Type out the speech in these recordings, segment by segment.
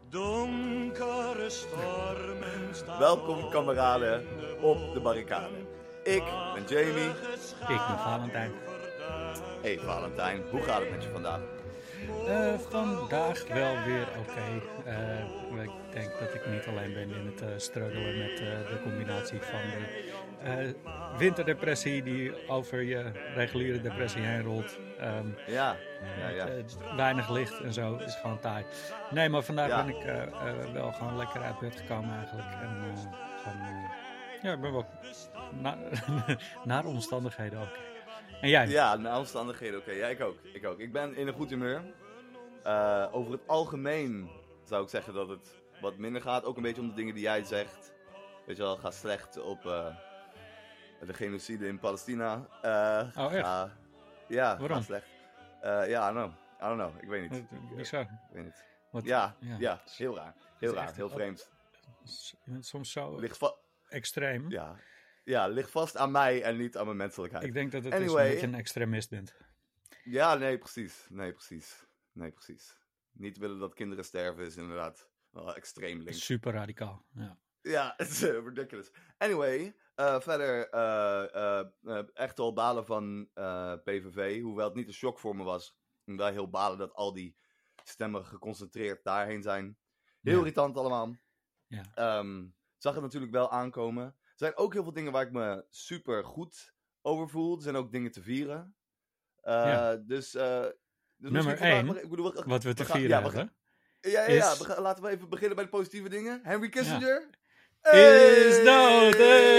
Donkere stormen staan. Welkom kameraden op de barricade. Ik ben Jamie. Ik ben Valentijn. Hey Valentijn, hoe gaat het met je vandaag? Vandaag wel weer oké. Ik denk dat ik niet alleen ben in het struggelen met de combinatie van de winterdepressie die over je reguliere depressie heen rolt. Ja. Weinig licht en zo is gewoon taai. Nee, maar vandaag Ja. ben ik wel gewoon lekker uit bed gekomen eigenlijk. En ik ben wel naar omstandigheden ook. En jij? Ja, naar omstandigheden oké. Ja, ik ook. Ik ben in een goed humeur. Over het algemeen zou ik zeggen dat het wat minder gaat. Ook een beetje om de dingen die jij zegt. Weet je wel, ga slecht op de genocide in Palestina. Oh, echt? Ja, Waarom? gaat slecht. I don't know. Ik weet niet. Bizar. Ik weet niet. Wat- Ja, heel raar. Heel is raar, echt heel een- vreemd. Soms zo Ligt extreem. ligt vast aan mij en niet aan mijn menselijkheid. Ik denk dat het Anyway. is omdat je een extremist bent. Ja, nee, precies. Niet willen dat kinderen sterven is inderdaad wel extreem links. Super radicaal. Ja. Ja, het is ridiculous. Anyway, verder echt al balen van PVV. Hoewel het niet een shock voor me was. Omdat heel balen dat al die stemmen geconcentreerd daarheen zijn. Heel Ja. irritant allemaal. Ja. Zag het natuurlijk wel aankomen. Er zijn ook heel veel dingen waar ik me super goed over voel. Er zijn ook dingen te vieren. Ja. Dus Nummer misschien vandaag 1, ik bedoel, wat we te gaan- vieren ja, we hebben, Ja, is- laten we even beginnen bij de positieve dingen. Henry Kissinger. is dood.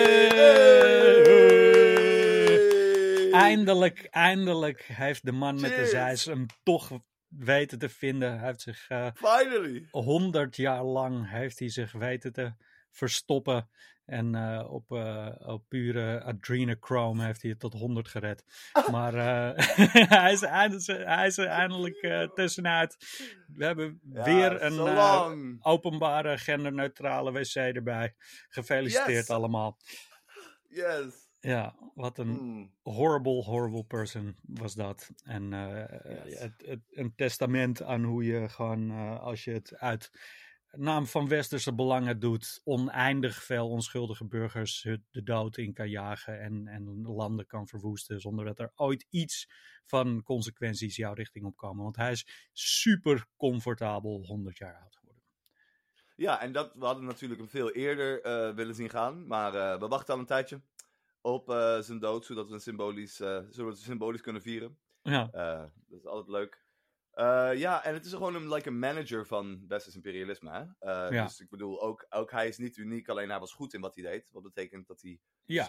Hey! Eindelijk heeft de man met de Cheers. zeis hem toch weten te vinden. Hij heeft zich Finally. 100 jaar lang heeft hij zich weten te verstoppen. En op pure adrenochrome heeft hij het tot 100 gered. Maar hij is er eindelijk tussenuit. We hebben weer een so long. openbare genderneutrale wc erbij. Gefeliciteerd Yes. allemaal. Yes. Ja, wat een Hmm. horrible person was dat. En Yes. een testament aan hoe je gewoon, als je het uit naam van westerse belangen doet, oneindig veel onschuldige burgers de dood in kan jagen en landen kan verwoesten, zonder dat er ooit iets van consequenties jouw richting op komen. Want hij is super comfortabel 100 jaar oud geworden. Ja, en we hadden natuurlijk hem veel eerder willen zien gaan. Maar we wachten al een tijdje op zijn dood, zodat we symbolisch kunnen vieren. Ja, Dat is altijd leuk. En het is gewoon een manager van westers imperialisme. Hè? Ja. Dus ik bedoel, ook hij is niet uniek, alleen hij was goed in wat hij deed. Wat betekent dat hij ja.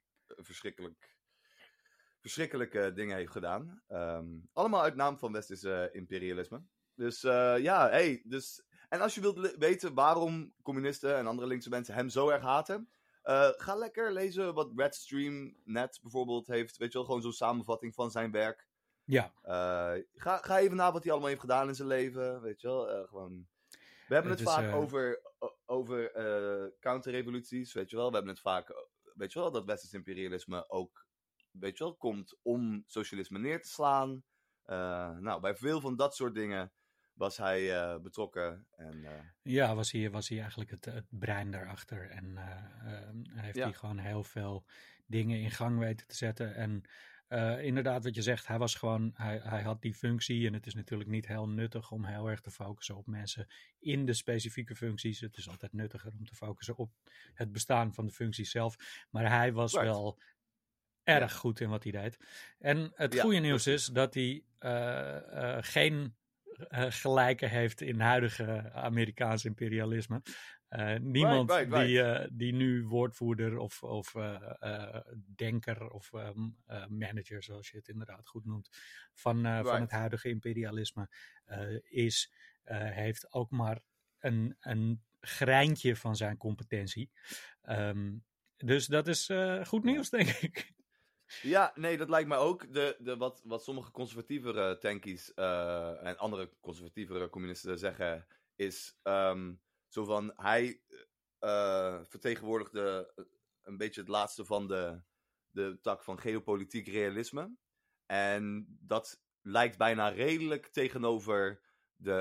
verschrikkelijke dingen heeft gedaan. Allemaal uit naam van westers imperialisme. Dus en als je wilt weten waarom communisten en andere linkse mensen hem zo erg haten, ga lekker lezen wat Redstream.net bijvoorbeeld heeft. Weet je wel, gewoon zo'n samenvatting van zijn werk. Ja. Ga even na wat hij allemaal heeft gedaan in zijn leven. Weet je wel, gewoon. We hebben het is, vaak over counterrevoluties, weet je wel. We hebben het vaak, weet je wel, dat westers imperialisme ook, weet je wel, komt om socialisme neer te slaan. Bij veel van dat soort dingen was hij betrokken. Ja, was hij eigenlijk het brein daarachter. En heeft hij gewoon heel veel dingen in gang weten te zetten. En inderdaad, wat je zegt, hij had die functie. En het is natuurlijk niet heel nuttig om heel erg te focussen op mensen in de specifieke functies. Het is altijd nuttiger om te focussen op het bestaan van de functie zelf. Maar hij was wel erg goed in wat hij deed. En het goede nieuws is dat hij geen gelijken heeft in huidige Amerikaans imperialisme. Niemand die nu woordvoerder of denker of manager, zoals je het inderdaad goed noemt, van het huidige imperialisme heeft ook maar een greintje van zijn competentie. Dus dat is goed nieuws, denk ik. Ja, nee, dat lijkt mij ook. Wat sommige conservatievere tankies en andere conservatievere communisten zeggen, is zo van, hij vertegenwoordigde een beetje het laatste van de tak van geopolitiek realisme. En dat lijkt bijna redelijk tegenover de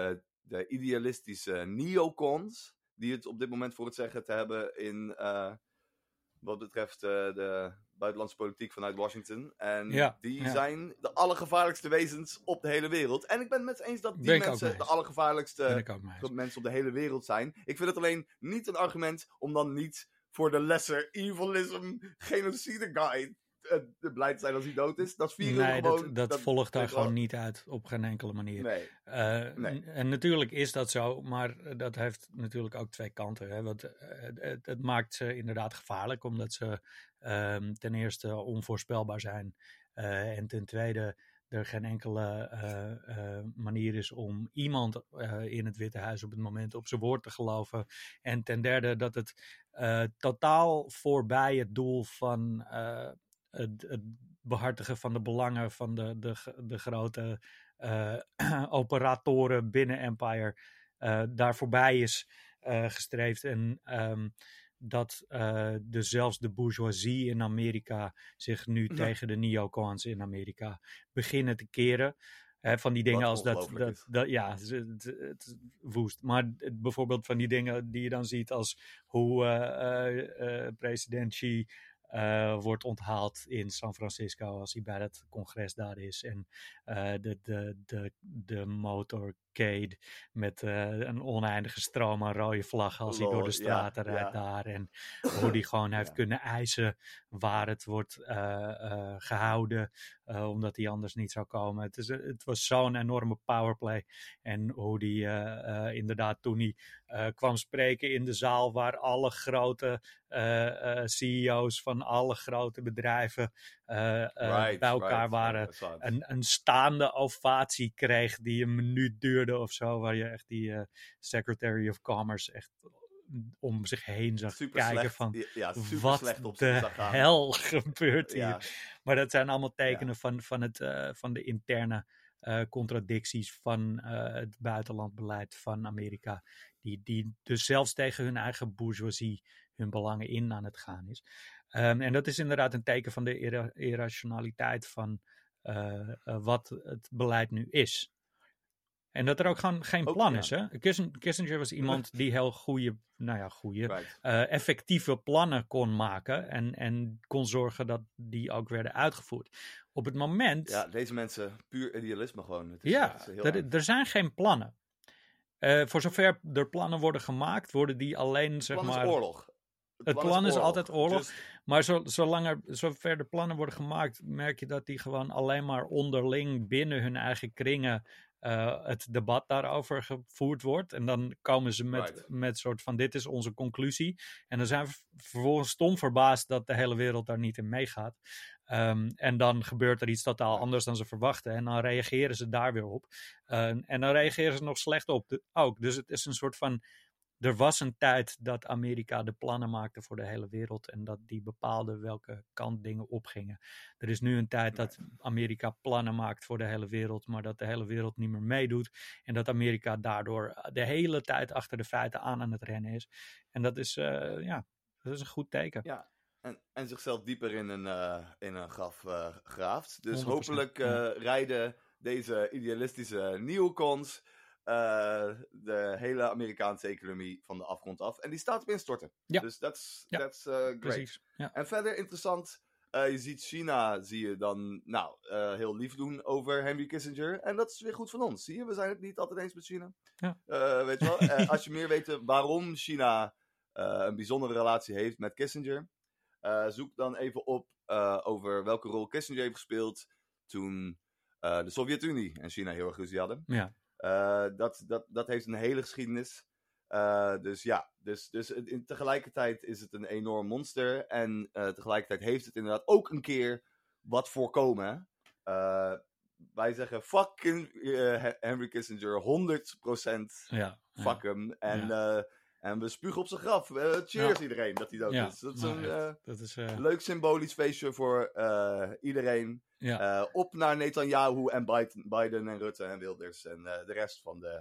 de idealistische neocons, die het op dit moment voor het zeggen te hebben in wat betreft de buitenlandse politiek vanuit Washington. En die zijn de allergevaarlijkste wezens op de hele wereld. En ik ben het met eens dat die mensen de allergevaarlijkste mensen op de hele wereld zijn. Ik vind het alleen niet een argument om dan niet voor de lesser evilism genocide guy blij te zijn als hij dood is. Dat vieren we gewoon. Dat volgt daar gewoon niet uit op geen enkele manier. Nee. En natuurlijk is dat zo, maar dat heeft natuurlijk ook twee kanten. Hè? Want het maakt ze inderdaad gevaarlijk, omdat ze ten eerste onvoorspelbaar zijn. En ten tweede er geen enkele manier is om iemand in het Witte Huis op het moment op zijn woord te geloven. En ten derde dat het totaal voorbij het doel van het behartigen van de belangen van de grote operatoren binnen Empire daar voorbij is gestreefd. En dat dus zelfs de bourgeoisie in Amerika zich nu tegen de neocons in Amerika beginnen te keren. Van die dingen als dat ja, het woest. Maar bijvoorbeeld van die dingen die je dan ziet als hoe president Xi wordt onthaald in San Francisco als hij bij het congres daar is. En de motorcade met een oneindige stroom aan rode vlaggen als hij door de straten rijdt daar. En hoe hij gewoon heeft kunnen eisen waar het wordt gehouden, omdat hij anders niet zou komen. Het was zo'n enorme powerplay. En hoe die inderdaad toen hij kwam spreken in de zaal waar alle grote CEO's van alle grote bedrijven bij elkaar waren. Een staande ovatie kreeg die een minuut duurde of zo, waar je echt die Secretary of Commerce echt om zich heen zag kijken van wat de hel gebeurt hier. Ja. Maar dat zijn allemaal tekenen van de interne contradicties van het buitenlandbeleid van Amerika, die dus zelfs tegen hun eigen bourgeoisie hun belangen in aan het gaan is. En dat is inderdaad een teken van de irrationaliteit van wat het beleid nu is. En dat er ook gewoon geen plan is. Hè? Kissinger was iemand die heel goede, effectieve plannen kon maken. En kon zorgen dat die ook werden uitgevoerd. Op het moment... Ja, deze mensen, puur idealisme gewoon. Het is er zijn geen plannen. Voor zover er plannen worden gemaakt, worden die alleen, zeg maar... Het plan is oorlog. Het plan is altijd oorlog. Maar zover de plannen worden gemaakt, merk je dat die gewoon alleen maar onderling binnen hun eigen kringen het debat daarover gevoerd wordt. En dan komen ze met soort van dit is onze conclusie. En dan zijn we vervolgens stom verbaasd dat de hele wereld daar niet in meegaat. En dan gebeurt er iets totaal anders dan ze verwachten. En dan reageren ze daar weer op. En dan reageren ze nog slecht op ook. Dus het is een soort van... Er was een tijd dat Amerika de plannen maakte voor de hele wereld en dat die bepaalde welke kant dingen opgingen. Er is nu een tijd dat Amerika plannen maakt voor de hele wereld, maar dat de hele wereld niet meer meedoet en dat Amerika daardoor de hele tijd achter de feiten aan het rennen is. En dat is, dat is een goed teken. Ja, en zichzelf dieper in een graf graaft. Dus 100%, hopelijk rijden deze idealistische neocons de hele Amerikaanse economie van de afgrond af. En die staat op instorten. Ja. Dus that's great. Precies. Ja. En verder interessant, je ziet China, zie je dan heel lief doen over Henry Kissinger. En dat is weer goed van ons. Zie je, we zijn het niet altijd eens met China. Ja. Weet je wel, als je meer weet waarom China een bijzondere relatie heeft met Kissinger, zoek dan even op over welke rol Kissinger heeft gespeeld toen de Sovjet-Unie en China heel erg ruzie hadden. Ja. Dat heeft een hele geschiedenis. Dus tegelijkertijd is het een enorm monster. En tegelijkertijd heeft het inderdaad ook een keer wat voorkomen. Wij zeggen fucking Henry Kissinger 100% fuck hem. En we spugen op zijn graf. Cheers iedereen dat hij dood is. Dat is een leuk symbolisch feestje voor iedereen. Ja. Op naar Netanyahu en Biden en Rutte en Wilders en de rest van de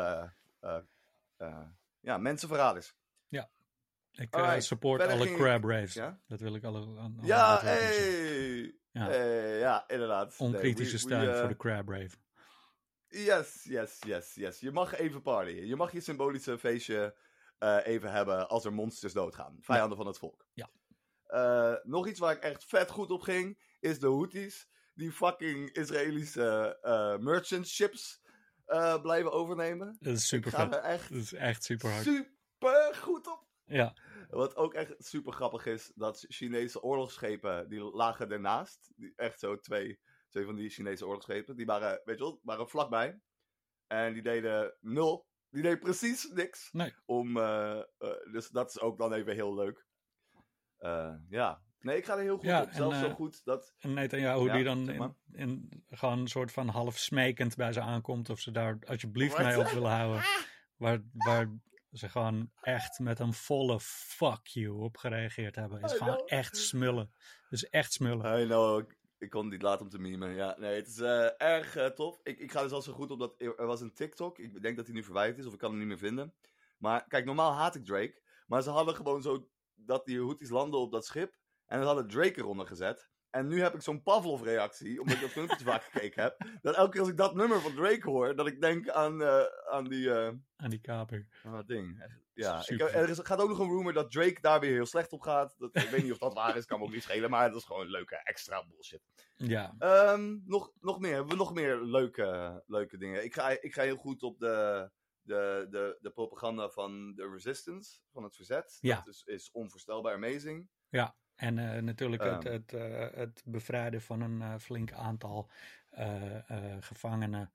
mensenverraders. Ja. Ik support alle crab raves. Ja? Dat wil ik alle ja, inderdaad. Onkritische steun voor de crab rave. Yes. Je mag even partyen. Je mag je symbolische feestje even hebben als er monsters doodgaan. Vijanden van het volk. Ja. Nog iets waar ik echt vet goed op ging, is de Houthis. Die fucking Israëlische merchant ships blijven overnemen. Dat is super vet. Dat is echt super hard. Super goed op. Ja. Wat ook echt super grappig is, dat Chinese oorlogsschepen, die lagen ernaast. Echt zo twee van die Chinese oorlogsschepen. Die waren, weet je wel, waren vlakbij. En die deden nul. Die deden precies niks. Nee. Dus dat is ook dan even heel leuk. Ja. Nee, ik ga er heel goed op. Zelfs zo goed dat... En Netanyahu die dan gewoon een soort van half smekend bij ze aankomt. Of ze daar alsjeblieft mee op willen houden. Waar ze gewoon echt met een volle fuck you op gereageerd hebben. Het is gewoon echt smullen. Dus echt smullen. I know. Ik kon het niet laten om te memen. Ja, nee, het is erg tof. Ik ga er zelfs zo goed op dat er was een TikTok. Ik denk dat hij nu verwijderd is of ik kan hem niet meer vinden. Maar kijk, normaal haat ik Drake. Maar ze hadden gewoon zo dat die Houthis landen op dat schip. En ze hadden Drake eronder gezet. En nu heb ik zo'n Pavlov-reactie, omdat ik dat filmpje vaak gekeken heb. Dat elke keer als ik dat nummer van Drake hoor, dat ik denk aan die... aan die kaper. Aan dat ding. Ja, er gaat ook nog een rumor dat Drake daar weer heel slecht op gaat. Ik weet niet of dat waar is, kan me ook niet schelen. Maar dat is gewoon leuke extra bullshit. Ja. Nog meer. Hebben we nog meer leuke dingen? Ik ga heel goed op de propaganda van de resistance, van het verzet. Ja. Dat is onvoorstelbaar amazing. Ja. En natuurlijk het bevrijden van een flink aantal gevangenen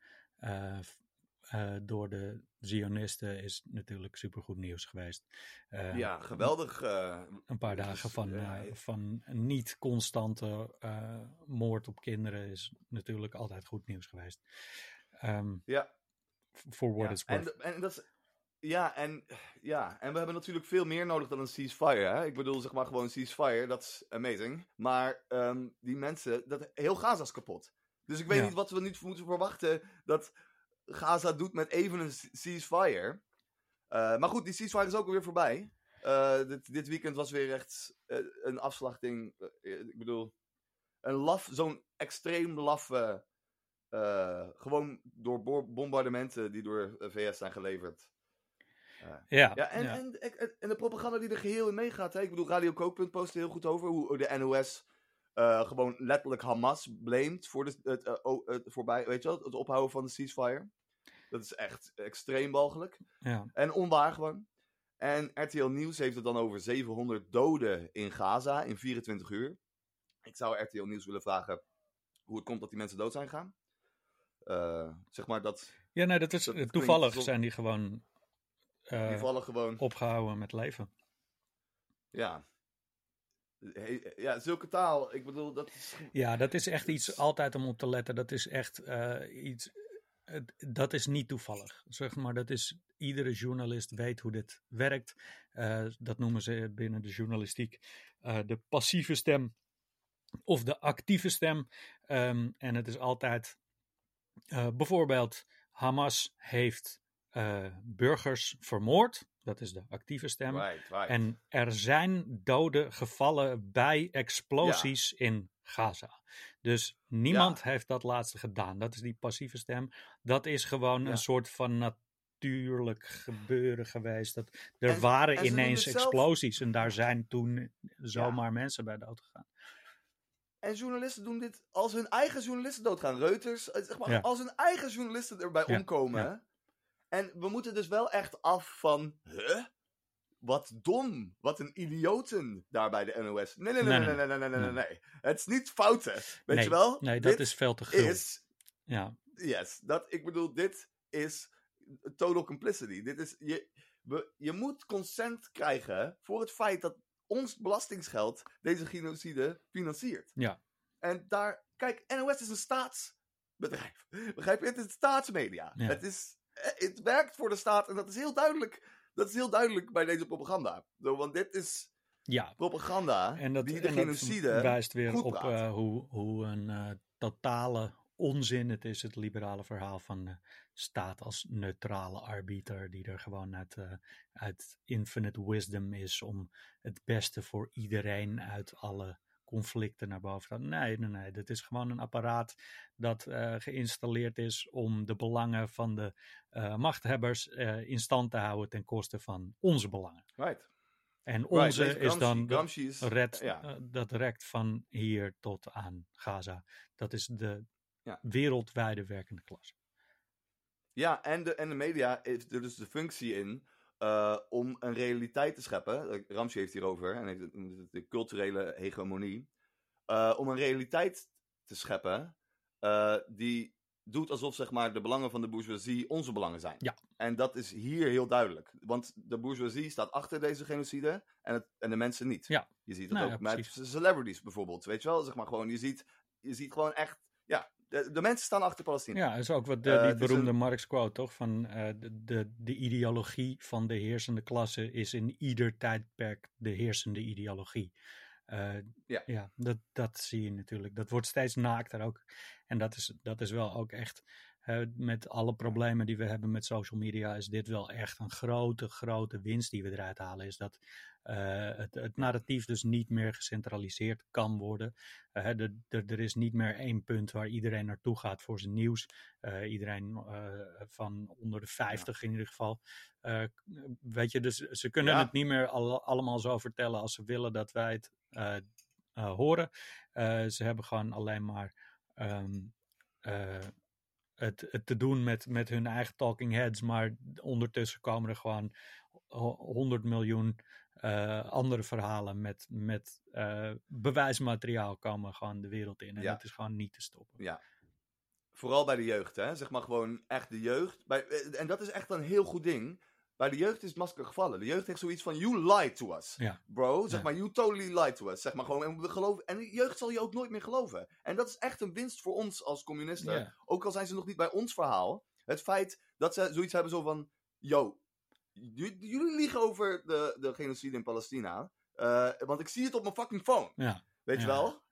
door de Zionisten is natuurlijk supergoed nieuws geweest. Ja, geweldig. Een paar dagen van niet constante moord op kinderen is natuurlijk altijd goed nieuws geweest. Ja. For what it's worth. En dat is... en we hebben natuurlijk veel meer nodig dan een ceasefire. Hè? Ik bedoel, zeg maar gewoon een ceasefire, dat is amazing. Maar die mensen, heel Gaza is kapot. Dus ik weet niet wat we nu moeten verwachten dat Gaza doet met even een ceasefire. Maar goed, die ceasefire is ook alweer voorbij. Dit weekend was weer echt een afslachting. Ik bedoel, zo'n extreem laffe... gewoon door bombardementen die door de VS zijn geleverd. En de propaganda die er geheel in meegaat. Hè? Ik bedoel, Radio Kookpunt postte heel goed over hoe de NOS gewoon letterlijk Hamas blamed voor het ophouden van de ceasefire. Dat is echt extreem walgelijk. Ja. En onwaar gewoon. En RTL Nieuws heeft het dan over 700 doden in Gaza in 24 uur. Ik zou RTL Nieuws willen vragen hoe het komt dat die mensen dood zijn gegaan. Zeg maar dat... Ja, nee, dat is toevallig zijn die gewoon... die vallen gewoon opgehouden met leven. Ja. Ja, zulke taal. Ik bedoel, dat is... Ja, dat is echt iets altijd om op te letten. Dat is echt iets... dat is niet toevallig. Zeg maar, dat is... Iedere journalist weet hoe dit werkt. Dat noemen ze binnen de journalistiek de passieve stem of de actieve stem. En het is altijd... bijvoorbeeld, Hamas heeft burgers vermoord. Dat is de actieve stem. Right. En er zijn doden gevallen bij explosies in Gaza. Dus niemand heeft dat laatste gedaan. Dat is die passieve stem. Dat is gewoon een soort van natuurlijk gebeuren geweest. Er waren ineens explosies en daar zijn toen zomaar mensen bij dood gegaan. En journalisten doen dit als hun eigen journalisten doodgaan. Reuters, zeg maar, als hun eigen journalisten erbij omkomen. Ja. En we moeten dus wel echt af van... Wat dom. Wat een idioten daar bij de NOS. Nee. Het is niet fouten. Weet je wel? Nee, dat is veel te gul. Yes. Ik bedoel, dit is total complicity. Dit is... Je moet consent krijgen voor het feit dat ons belastingsgeld deze genocide financiert. Ja. En daar... Kijk, NOS is een staatsbedrijf. Begrijp je? Het is staatsmedia. Ja. Het werkt voor de staat en dat is heel duidelijk. Dat is heel duidelijk bij deze propaganda. Want dit is propaganda die de genocide dat wijst weer goed op praat. een totale onzin het is, het liberale verhaal van de staat als neutrale arbiter die er gewoon uit infinite wisdom is om het beste voor iedereen uit alle conflicten naar boven gaan. Nee. Dit is gewoon een apparaat dat geïnstalleerd is om de belangen van de machthebbers in stand te houden ten koste van onze belangen. Right. En onze is dan dat rekt van hier tot aan Gaza. Dat is de wereldwijde werkende klasse. Ja, en de media heeft er dus de functie in om een realiteit te scheppen. Ramsey heeft hierover, en heeft de culturele hegemonie. Om een realiteit te scheppen die doet alsof zeg maar, de belangen van de bourgeoisie onze belangen zijn. Ja. En dat is hier heel duidelijk. Want de bourgeoisie staat achter deze genocide en de mensen niet. Ja. Je ziet het ook met celebrities bijvoorbeeld. Weet je wel? Zeg maar gewoon, je ziet gewoon echt... Ja, de mensen staan achter Palestina. Ja, dat is ook wat die beroemde Marx quote, toch? Van de ideologie van de heersende klasse is in ieder tijdperk de heersende ideologie. Dat zie je natuurlijk. Dat wordt steeds naakter ook. En dat is wel ook echt... met alle problemen die we hebben met social media... is dit wel echt een grote winst die we eruit halen. Is dat het narratief dus niet meer gecentraliseerd kan worden. Er is niet meer één punt waar iedereen naartoe gaat voor zijn nieuws. Iedereen van onder de 50 in ieder geval. Weet je, dus ze kunnen het niet meer allemaal zo vertellen als ze willen dat wij het horen. Ze hebben gewoon alleen maar het te doen met hun eigen talking heads, maar ondertussen komen er gewoon 100 miljoen andere verhalen met bewijsmateriaal komen gewoon de wereld in. En dat is gewoon niet te stoppen. Ja. Vooral bij de jeugd, hè. Zeg maar gewoon echt de jeugd. En dat is echt een heel goed ding. Bij de jeugd is het masker gevallen. De jeugd heeft zoiets van, you lied to us. Ja. Bro, zeg maar, you totally lied to us. Zeg maar gewoon, en we geloven. En de jeugd zal je ook nooit meer geloven. En dat is echt een winst voor ons als communisten. Yeah. Ook al zijn ze nog niet bij ons verhaal. Het feit dat ze zoiets hebben zo van, yo, jullie liegen over de genocide in Palestina. Want ik zie het op mijn fucking phone. Ja. Weet je wel?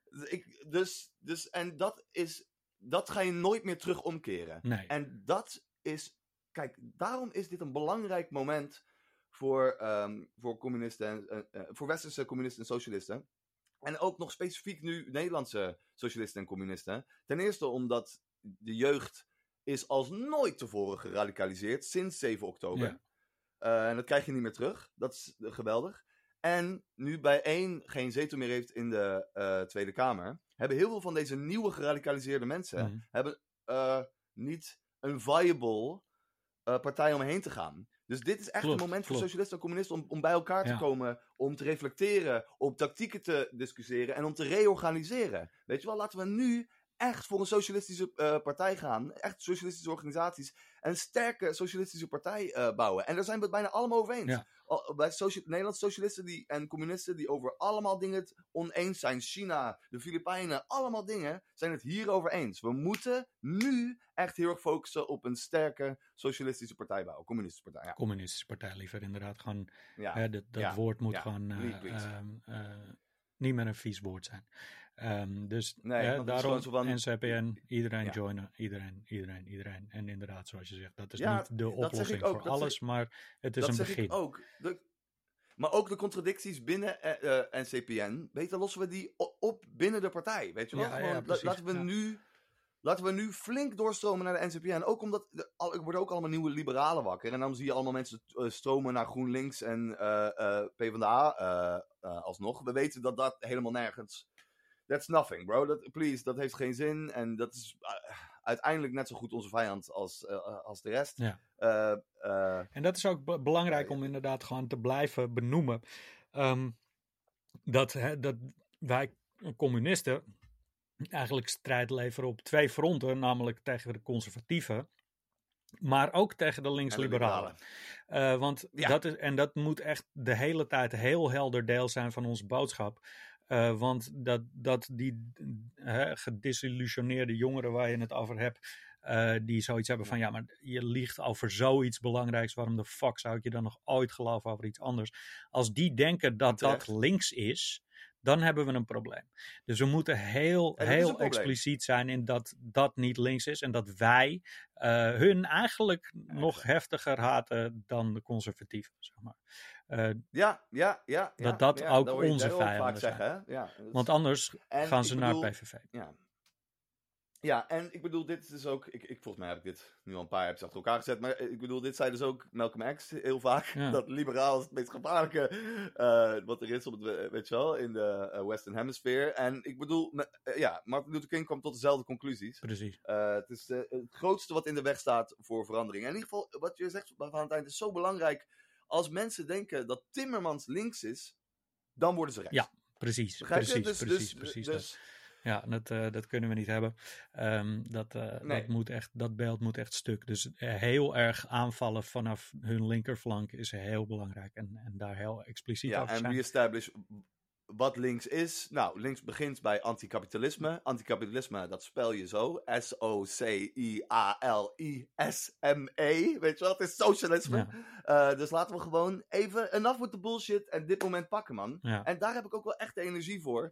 En dat ga je nooit meer terug omkeren. Nee. En dat is... Kijk, daarom is dit een belangrijk moment voor communisten, voor westerse communisten en socialisten. En ook nog specifiek nu Nederlandse socialisten en communisten. Ten eerste omdat de jeugd is als nooit tevoren geradicaliseerd sinds 7 oktober. Ja. En dat krijg je niet meer terug. Dat is geweldig. En nu bijeen geen zetel meer heeft in de Tweede Kamer, hebben heel veel van deze nieuwe geradicaliseerde mensen hebben niet een viable partij omheen te gaan. Dus dit is echt een moment voor socialisten en communisten om bij elkaar te komen, om te reflecteren, om tactieken te discussiëren en om te reorganiseren. Weet je wel, laten we nu echt voor een socialistische partij gaan, echt socialistische organisaties, en een sterke socialistische partij bouwen. En daar zijn we het bijna allemaal over eens. Ja. Bij Nederlandse socialisten en communisten die over allemaal dingen het oneens zijn, China, de Filipijnen, allemaal dingen, zijn het hierover eens. We moeten nu echt heel erg focussen op een sterke socialistische partij bouwen. Communistische partij, ja. Communistische partij liever, inderdaad. Gewoon, dat woord moet gewoon niet meer een vies woord zijn. Dus daarom NCPN, iedereen joinen, iedereen. En inderdaad, zoals je zegt, dat is niet de oplossing voor alles, maar het is een begin. Dat zeg ik ook. Maar ook de contradicties binnen NCPN, lossen we die op binnen de partij. Weet je wel? Laten we nu flink doorstromen naar de NCPN. Ook omdat er worden ook allemaal nieuwe liberalen wakker. En dan zie je allemaal mensen stromen naar GroenLinks en PvdA alsnog. We weten dat helemaal nergens... That's nothing, bro. Dat heeft geen zin. En dat is uiteindelijk net zo goed onze vijand als de rest. Ja. En dat is ook belangrijk om inderdaad gewoon te blijven benoemen. Dat wij communisten eigenlijk strijd leveren op 2 fronten. Namelijk tegen de conservatieven. Maar ook tegen de linksliberalen. Dat moet echt de hele tijd heel helder deel zijn van onze boodschap. Want dat die gedisillusioneerde jongeren waar je het over hebt, die zoiets hebben van, ja, maar je liegt over zoiets belangrijks, waarom de fuck zou ik je dan nog ooit geloven over iets anders? Als die denken dat links is, dan hebben we een probleem. Dus we moeten heel expliciet zijn in dat dat niet links is en dat wij hun eigenlijk nog heftiger haten dan de conservatieven, zeg maar. Dat ook onze vijanden zijn. Zeggen, hè? Want anders gaan ze naar PVV. Ja, en ik bedoel, dit is dus ook... volgens mij heb ik dit nu al een paar jaar achter elkaar gezet. Maar ik bedoel, dit zei dus ook Malcolm X heel vaak. Ja. Dat liberaal is het meest gevaarlijke wat er is op het, weet je wel, in de Western Hemisphere. En ik bedoel, Martin Luther King kwam tot dezelfde conclusies. Precies. Het is het grootste wat in de weg staat voor verandering. En in ieder geval, wat je zegt, Valentijn, is zo belangrijk. Als mensen denken dat Timmermans links is, dan worden ze rechts. Ja, precies. Begrijp je? Precies. Ja, dat kunnen we niet hebben. Dat beeld moet echt stuk. Dus heel erg aanvallen vanaf hun linkerflank is heel belangrijk. En daar heel expliciet over zijn. Ja, en re-establish wat links is. Nou, links begint bij anticapitalisme. Anticapitalisme, dat spel je zo. S-O-C-I-A-L-I-S-M-E. Weet je wel, het is socialisme. Ja. Dus laten we gewoon even enough with the bullshit en dit moment pakken, man. Ja. En daar heb ik ook wel echt de energie voor.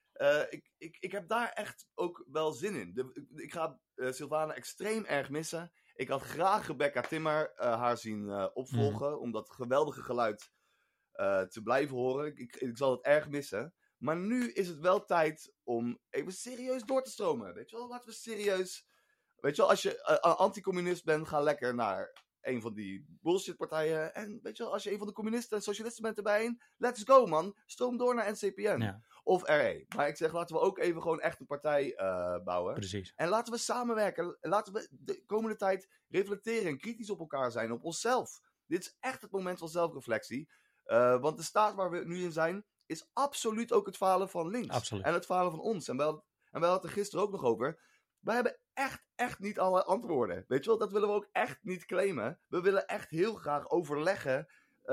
Ik heb daar echt ook wel zin in. Ik ga Silvana extreem erg missen. Ik had graag Rebecca Timmer haar zien opvolgen. Om dat geweldige geluid te blijven horen. Ik zal het erg missen. Maar nu is het wel tijd om even serieus door te stromen. Weet je wel, laten we serieus... Weet je wel, als je anticommunist bent, ga lekker naar een van die bullshitpartijen. En weet je wel, als je een van de communisten en socialisten bent erbij, let's go, man. Stroom door naar NCPN. Ja. Of RE. Maar ik zeg, laten we ook even gewoon echt een partij bouwen. Precies. En laten we samenwerken. Laten we de komende tijd reflecteren en kritisch op elkaar zijn, op onszelf. Dit is echt het moment van zelfreflectie. Want de staat waar we nu in zijn, is absoluut ook het falen van links. Absoluut. En het falen van ons. En wij hadden het er gisteren ook nog over. Wij hebben echt niet alle antwoorden. Weet je wel, dat willen we ook echt niet claimen. We willen echt heel graag overleggen,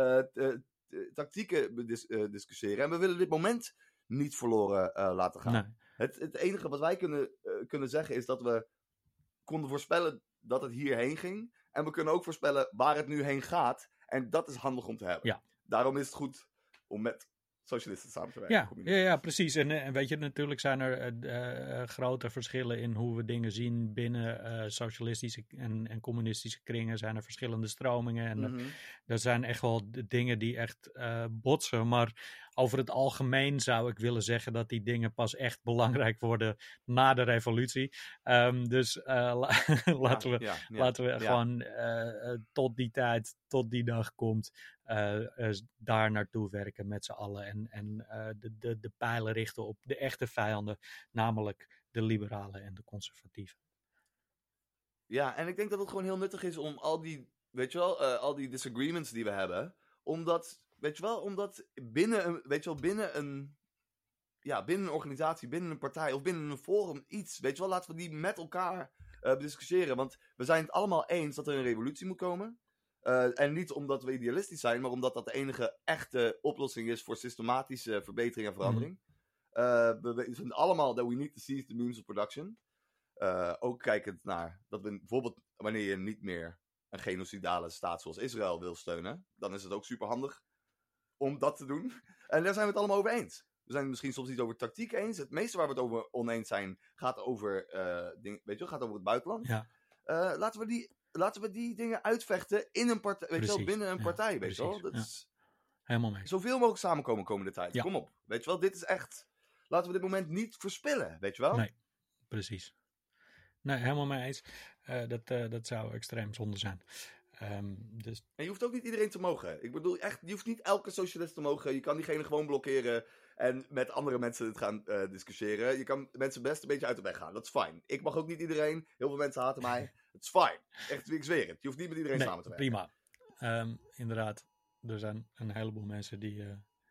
tactieken discussiëren. En we willen dit moment niet verloren laten gaan. Nee. Het enige wat wij kunnen zeggen is dat we konden voorspellen dat het hierheen ging. En we kunnen ook voorspellen waar het nu heen gaat. En dat is handig om te hebben. Ja. Daarom is het goed om met socialisten samen te werken. Ja, precies. En weet je, natuurlijk zijn er grote verschillen in hoe we dingen zien binnen socialistische en communistische kringen. Zijn er verschillende stromingen. En er zijn echt wel dingen die echt botsen. Maar over het algemeen zou ik willen zeggen dat die dingen pas echt belangrijk worden na de revolutie. Dus laten we gewoon tot die tijd, tot die dag komt, daar naartoe werken met z'n allen. En de pijlen richten op de echte vijanden, namelijk de liberalen en de conservatieven. Ja, en ik denk dat het gewoon heel nuttig is om al die, weet je wel, al die disagreements die we hebben, omdat binnen een organisatie, binnen een partij of binnen een forum iets, weet je wel, laten we die met elkaar discussiëren. Want we zijn het allemaal eens dat er een revolutie moet komen. En niet omdat we idealistisch zijn, maar omdat dat de enige echte oplossing is voor systematische verbetering en verandering. We vinden allemaal that we need to seize the means of production. Ook kijkend naar dat we bijvoorbeeld, wanneer je niet meer een genocidale staat zoals Israël wil steunen, dan is het ook superhandig om dat te doen. En daar zijn we het allemaal over eens. We zijn het misschien soms niet over tactiek eens. Het meeste waar we het over oneens zijn, gaat over, gaat over het buitenland. Ja. Laten we die dingen uitvechten in een partij, weet je wel, binnen een partij, weet je wel. Dat is helemaal mee. Zoveel mogelijk samenkomen komende tijd. Ja. Kom op, weet je wel. Dit is echt, laten we dit moment niet verspillen, weet je wel. Nee, precies. Nee, helemaal mee eens. Dat zou extreem zonde zijn. Dus... En je hoeft ook niet iedereen te mogen. Ik bedoel, echt, je hoeft niet elke socialist te mogen. Je kan diegene gewoon blokkeren en met andere mensen het gaan discussiëren. Je kan mensen best een beetje uit de weg gaan. Dat is fijn. Ik mag ook niet iedereen. Heel veel mensen haten mij. Het is fijn. Echt, ik zweer het. Je hoeft niet met iedereen samen te werken. Prima. Inderdaad, er zijn een heleboel mensen die...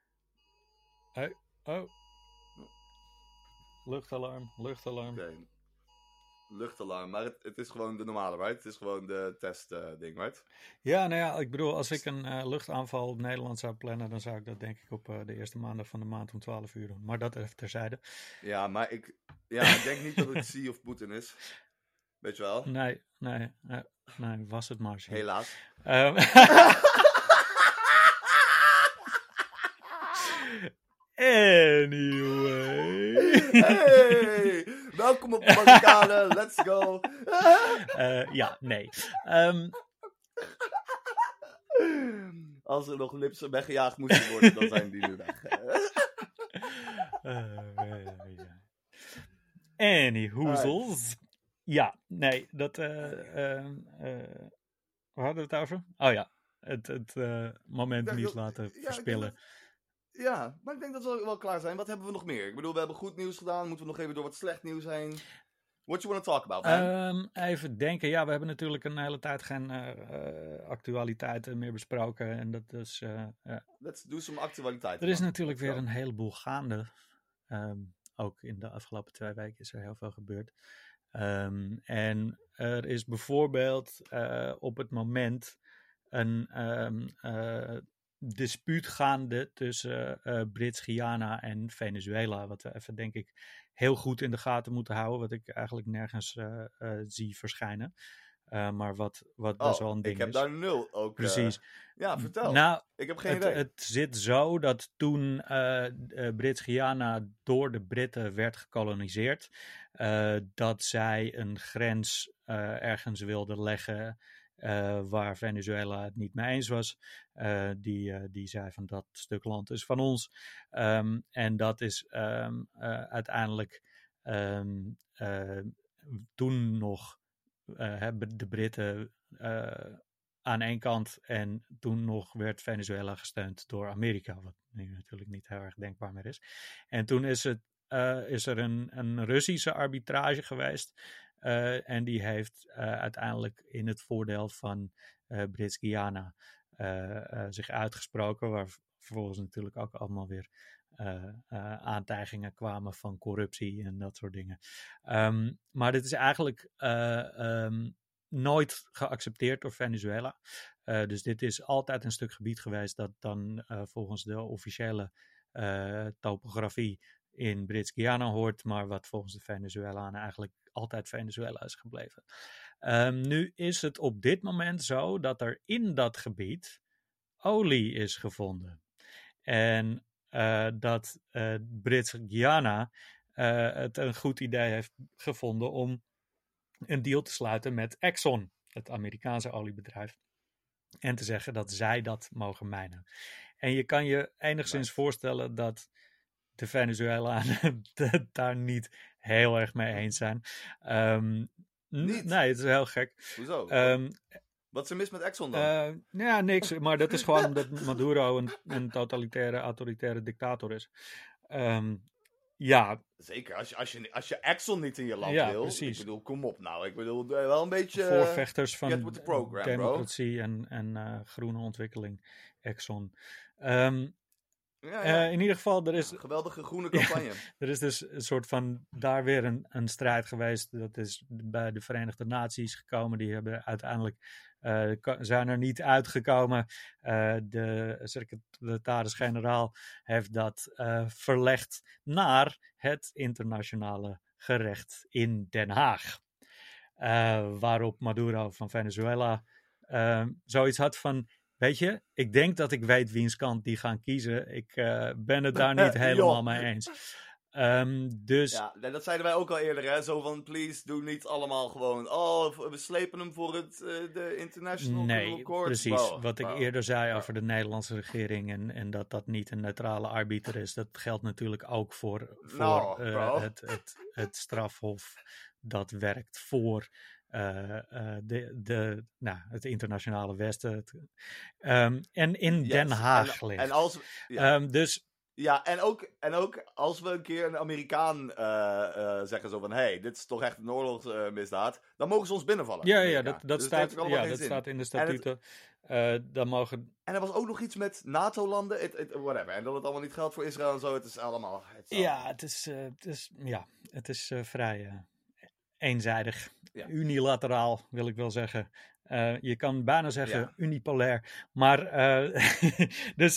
Luchtalarm. Okay. Luchtalarm, maar het is gewoon de normale, right? Het is gewoon de testding, right? Ja, nou ja, ik bedoel, als ik een luchtaanval op Nederland zou plannen, dan zou ik dat denk ik op de eerste maandag van de maand om 12 uur doen. Maar dat even terzijde. Ja, maar ik denk niet dat het Xi of Poetin is. Weet je wel? Nee, was het maar. Helaas. Anyway. Hey, welkom op de barricade, let's go. Ja, nee. Als er nog lips weggejaagd moesten worden, dan zijn die nu weg. Anyhoezels. Ja, nee, dat... waar hadden we het over? Oh ja, het moment niet laten verspillen. Ja, maar ik denk dat we wel klaar zijn. Wat hebben we nog meer? Ik bedoel, we hebben goed nieuws gedaan. Moeten we nog even door wat slecht nieuws heen? What you want to talk about, man? Even denken. Ja, we hebben natuurlijk een hele tijd geen actualiteiten meer besproken. En dat is... Let's do some actualiteiten. Er is natuurlijk weer een heleboel gaande. Ook in de afgelopen 2 weken is er heel veel gebeurd. En er is bijvoorbeeld op het moment een dispuut gaande tussen Brits-Guyana en Venezuela. Wat we even, denk ik, heel goed in de gaten moeten houden. Wat ik eigenlijk nergens zie verschijnen. Maar wat best wel een ding is. Ik heb daar 0 ook. Precies. Ja, vertel. Nou, ik heb geen idee. Het zit zo dat toen Brits-Guyana door de Britten werd gekoloniseerd, dat zij een grens ergens wilden leggen waar Venezuela het niet mee eens was. Die zei van dat stuk land is van ons. En dat is uiteindelijk toen nog de Britten aan één kant en toen nog werd Venezuela gesteund door Amerika, wat nu natuurlijk niet heel erg denkbaar meer is. En toen is er een Russische arbitrage geweest en die heeft uiteindelijk in het voordeel van Brits-Guyana zich uitgesproken, waar vervolgens natuurlijk ook allemaal weer aantijgingen kwamen van corruptie en dat soort dingen. Maar dit is eigenlijk nooit geaccepteerd door Venezuela. Dus dit is altijd een stuk gebied geweest dat dan volgens de officiële topografie in Brits-Guyana hoort, maar wat volgens de Venezolanen eigenlijk altijd Venezuela is gebleven. Nu is het op dit moment zo dat er in dat gebied olie is gevonden. En dat Brits-Guyana het een goed idee heeft gevonden om een deal te sluiten met Exxon, het Amerikaanse oliebedrijf. En te zeggen dat zij dat mogen mijnen. En je kan je enigszins voorstellen dat de Venezolanen het daar niet heel erg mee eens zijn. Niet? Nee, het is heel gek. Hoezo? Wat is er mis met Exxon dan? Ja, niks. Maar dat is gewoon omdat Maduro een totalitaire, autoritaire dictator is. Ja. Zeker, als je Exxon niet in je land wil. Precies. Ik bedoel, kom op nou. Ik bedoel, wel een beetje... Voorvechters van program, democratie en groene ontwikkeling. Exxon. In ieder geval, er is... Geweldige groene campagne. Er is dus een soort van daar weer een strijd geweest. Dat is bij de Verenigde Naties gekomen. Die hebben uiteindelijk zijn er niet uitgekomen. De secretaris-generaal heeft dat verlegd naar het internationale gerecht in Den Haag. Waarop Maduro van Venezuela zoiets had van... Weet je, ik denk dat ik weet wiens kant die gaan kiezen. Ik ben het daar niet helemaal mee eens. Dus... Ja, dat zeiden wij ook al eerder, hè. Zo van, please, doe niet allemaal gewoon... we slepen hem voor de International Criminal Court. Precies. Wat ik eerder zei over de Nederlandse regering... en dat niet een neutrale arbiter is... dat geldt natuurlijk ook voor het strafhof... dat werkt voor... het internationale Westen. En in Den Haag ligt. Dus... Ja, en ook als we een keer een Amerikaan zeggen zo van... Hey, dit is toch echt een oorlogsmisdaad. Dan mogen ze ons binnenvallen. Ja, dat dus staat in de statuten. Dan mogen... En er was ook nog iets met NATO-landen. Whatever. En dat het allemaal niet geldt voor Israël en zo. Het is allemaal... Het is vrij... eenzijdig, unilateraal wil ik wel zeggen. Je kan bijna zeggen unipolair. Maar dus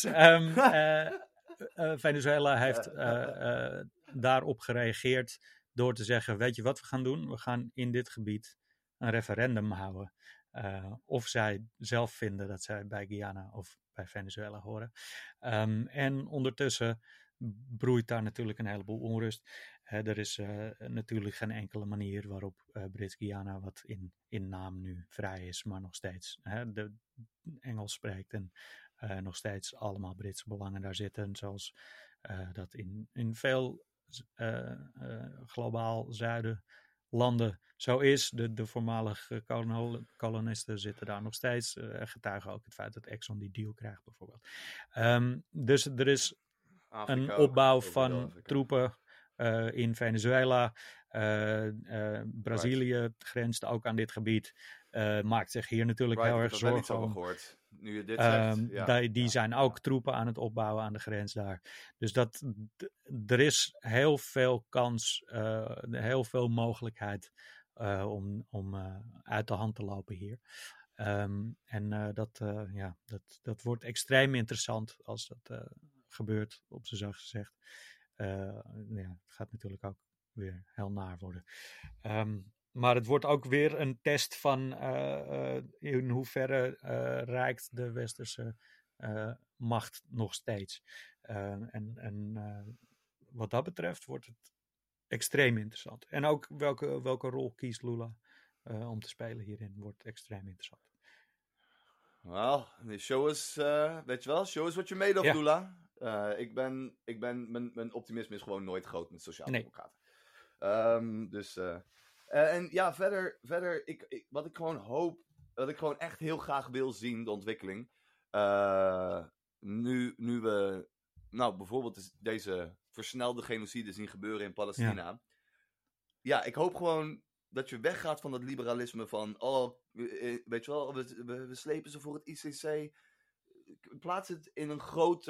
Venezuela heeft daarop gereageerd door te zeggen, weet je wat we gaan doen? We gaan in dit gebied een referendum houden. Of zij zelf vinden dat zij bij Guyana of bij Venezuela horen. En ondertussen broeit daar natuurlijk een heleboel onrust. Er is natuurlijk geen enkele manier waarop Brits-Guyana, wat in naam nu vrij is, maar nog steeds de Engels spreekt en nog steeds allemaal Britse belangen daar zitten, zoals dat in veel globaal zuiden landen zo is. De voormalige kolonisten zitten daar nog steeds. Getuigen ook het feit dat Exxon die deal krijgt bijvoorbeeld. Dus er is een opbouw van troepen in Venezuela. Brazilië grenst ook aan dit gebied. Maakt zich hier natuurlijk heel erg zorgen om. Nu je dit zegt. Die zijn ook troepen aan het opbouwen aan de grens daar. Dus er is heel veel kans, heel veel mogelijkheid om uit de hand te lopen hier. Dat wordt extreem interessant als dat gebeurt, op z'n zachtst gezegd. Het gaat natuurlijk ook weer heel naar worden. Maar het wordt ook weer een test van in hoeverre reikt de westerse macht nog steeds. Wat dat betreft wordt het extreem interessant. En ook welke rol kiest Lula om te spelen hierin wordt extreem interessant. Well, show us, weet je wel, show us what you made of, Lula. Mijn optimisme is gewoon nooit groot met sociaaldemocraten. En ja, verder wat ik gewoon hoop, wat ik gewoon echt heel graag wil zien, de ontwikkeling. Nu we, bijvoorbeeld deze versnelde genocide zien gebeuren in Palestina. Ja, ik hoop gewoon dat je weggaat van dat liberalisme van, weet je wel, we slepen ze voor het ICC. Plaats het in een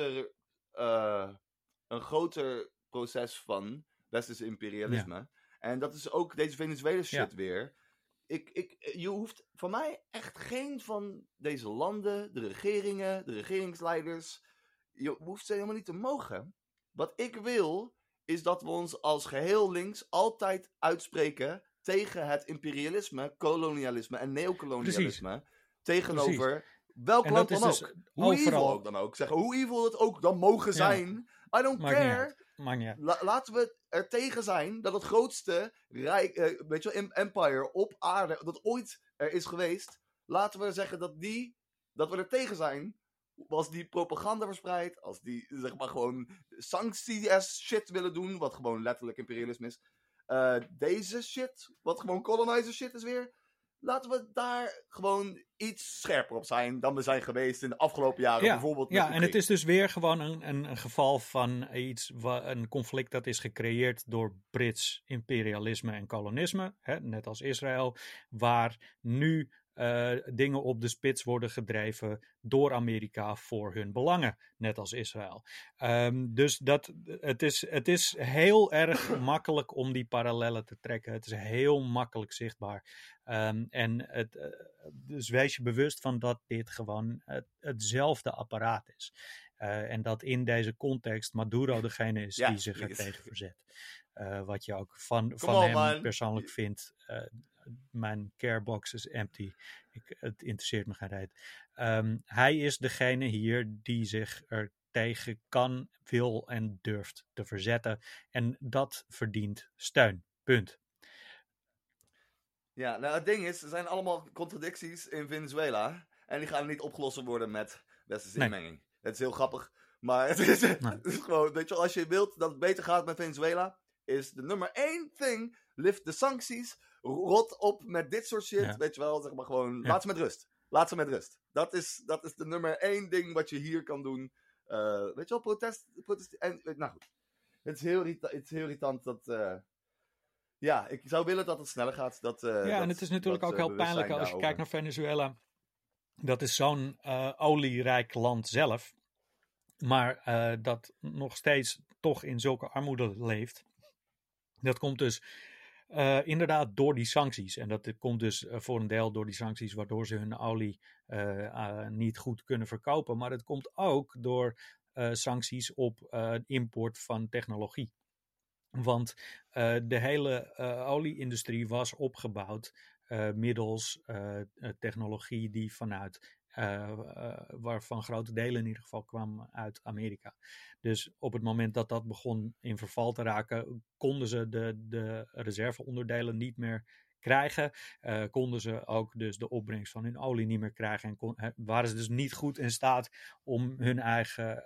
groter proces van westers imperialisme. Ja. En dat is ook deze Venezuela shit weer. Je hoeft van mij echt geen van deze landen, de regeringen, de regeringsleiders, je hoeft ze helemaal niet te mogen. Wat ik wil, is dat we ons als geheel links altijd uitspreken tegen het imperialisme, kolonialisme en neocolonialisme. Precies. Tegenover welk land dan ook. Dus hoe evil ook dan ook. Zeggen, hoe evil het ook dan mogen zijn. I don't care. Laten we er tegen zijn dat het grootste rijk, empire op aarde dat ooit er is geweest. Laten we zeggen dat we er tegen zijn. Als die propaganda verspreidt, als die zeg maar gewoon sancties shit willen doen, wat gewoon letterlijk imperialisme is. Deze shit, wat gewoon colonizer shit is weer. Laten we daar gewoon iets scherper op zijn dan we zijn geweest in de afgelopen jaren. Bijvoorbeeld met en het is dus weer gewoon een geval van een conflict dat is gecreëerd door Brits imperialisme en kolonisme. Net als Israël, waar nu dingen op de spits worden gedreven door Amerika voor hun belangen, net als Israël. Dus het is heel erg makkelijk om die parallellen te trekken. Het is heel makkelijk zichtbaar. Dus wees je bewust van dat dit gewoon hetzelfde apparaat is. En dat in deze context Maduro degene is die zich er tegen verzet. Wat je ook van hem persoonlijk vindt. Mijn carebox is empty. Het interesseert me geen reet. Hij is degene hier die zich er tegen kan, wil en durft te verzetten. En dat verdient steun. Punt. Ja, het ding is, er zijn allemaal contradicties in Venezuela. En die gaan niet opgelost worden met westerse inmenging. Het is heel grappig. Maar het is gewoon, weet je wel, als je wilt dat het beter gaat met Venezuela, is de nummer 1 thing, lift de sancties, rot op met dit soort shit. Ja. Weet je wel, zeg maar gewoon, laat ze met rust. Laat ze met rust. Dat is de nummer 1 ding wat je hier kan doen. Weet je wel, protest en, nou goed. Het is heel irritant dat... ik zou willen dat het sneller gaat. En het is natuurlijk ook heel pijnlijk als je kijkt naar Venezuela. Dat is zo'n olierijk land zelf. Maar dat nog steeds toch in zulke armoede leeft. Dat komt dus inderdaad door die sancties. En dat komt dus voor een deel door die sancties waardoor ze hun olie niet goed kunnen verkopen. Maar het komt ook door sancties op import van technologie. Want de hele olieindustrie was opgebouwd middels technologie die vanuit waarvan grote delen in ieder geval kwamen uit Amerika. Dus op het moment dat dat begon in verval te raken, konden ze de reserveonderdelen niet meer krijgen. Konden ze ook dus de opbrengst van hun olie niet meer krijgen. En waren ze dus niet goed in staat om hun eigen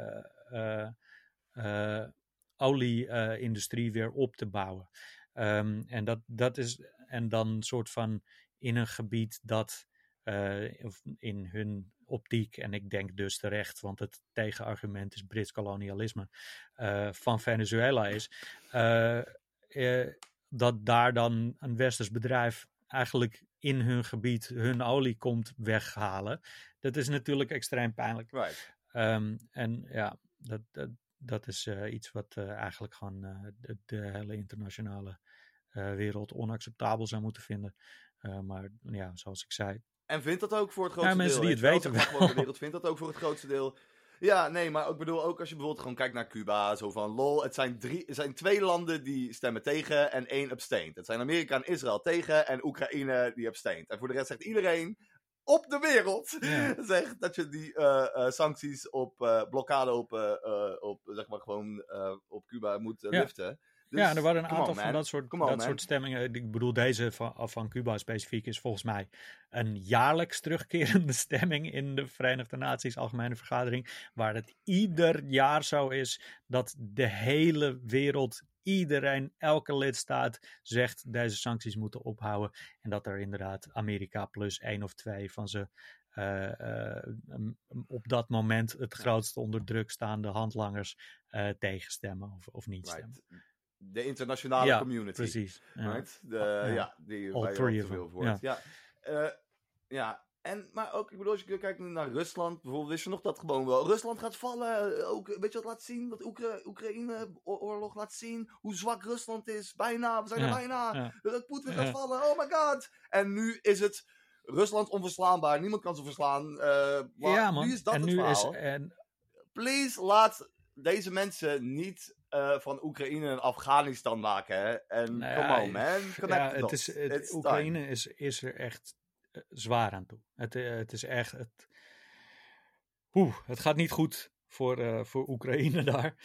olie-industrie weer op te bouwen. En dat is en dan soort van in een gebied dat in hun optiek, en ik denk dus terecht, want het tegenargument is Brits kolonialisme, van Venezuela is, dat daar dan een westers bedrijf eigenlijk in hun gebied hun olie komt weghalen. Dat is natuurlijk extreem pijnlijk. Right. En ja, dat is iets wat eigenlijk gewoon de hele internationale wereld onacceptabel zou moeten vinden. Maar ja, zoals ik zei. En vindt dat ook voor het grootste mensen deel? Die het weten. De wereld vindt dat ook voor het grootste deel. Ja, nee, maar ik bedoel ook als je bijvoorbeeld gewoon kijkt naar Cuba. Zo van, lol, het zijn 2 landen die stemmen tegen en 1 abstaint. Het zijn Amerika en Israël tegen en Oekraïne die abstaint. En voor de rest zegt iedereen op de wereld zegt dat je die sancties op blokkade op zeg maar gewoon op Cuba moet liften. Dus, ja, er waren een aantal van dat soort stemmingen. Ik bedoel, deze van Cuba specifiek is volgens mij een jaarlijks terugkerende stemming in de Verenigde Naties Algemene Vergadering. Waar het ieder jaar zo is dat de hele wereld, iedereen, elke lidstaat zegt deze sancties moeten ophouden. En dat er inderdaad Amerika plus 1 of 2 van ze op dat moment het grootste onder druk staande handlangers tegenstemmen of niet stemmen. De internationale community. Precies. Right? Die all three of them. Maar ook, ik bedoel, als je kijkt naar Rusland, bijvoorbeeld, wist je nog dat gewoon wel Rusland gaat vallen? Ook, weet je wat laat zien? Dat Oekraïne-oorlog laat zien hoe zwak Rusland is. Bijna, we zijn er bijna. Poetin gaat vallen, oh my god. En nu is het Rusland onverslaanbaar, niemand kan ze verslaan. Man. Nu is dat en het nu verhaal. Please, laat deze mensen niet van Oekraïne en Afghanistan maken. Hè? En come on, man. Oekraïne is er echt zwaar aan toe. Het is echt... Het gaat niet goed voor Oekraïne daar.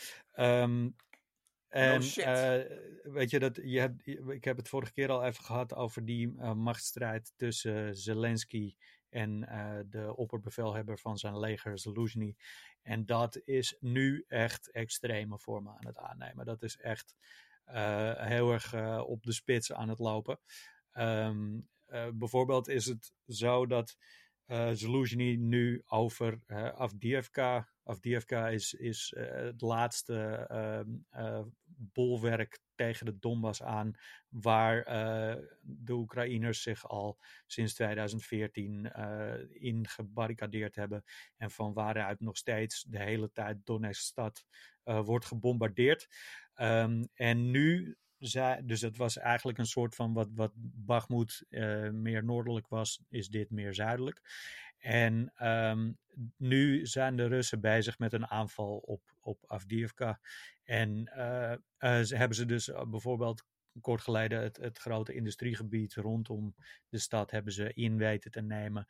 Weet je, ik heb het vorige keer al even gehad over die machtsstrijd tussen Zelensky en de opperbevelhebber van zijn leger, Zaluzhny. En dat is nu echt extreme vormen aan het aannemen. Dat is echt heel erg op de spits aan het lopen. Bijvoorbeeld is het zo dat Zaluzhny nu over Avdiivka. Avdiivka is het laatste bolwerk tegen de Donbass aan, waar de Oekraïners zich al sinds 2014 in gebarricadeerd hebben en van waaruit nog steeds de hele tijd Donetsk-stad wordt gebombardeerd. En nu, dus het was eigenlijk een soort van wat Bakhmut meer noordelijk was, is dit meer zuidelijk. En nu zijn de Russen bezig met een aanval op Avdiivka. En hebben ze dus bijvoorbeeld kort geleden het grote industriegebied rondom de stad hebben ze in weten te nemen.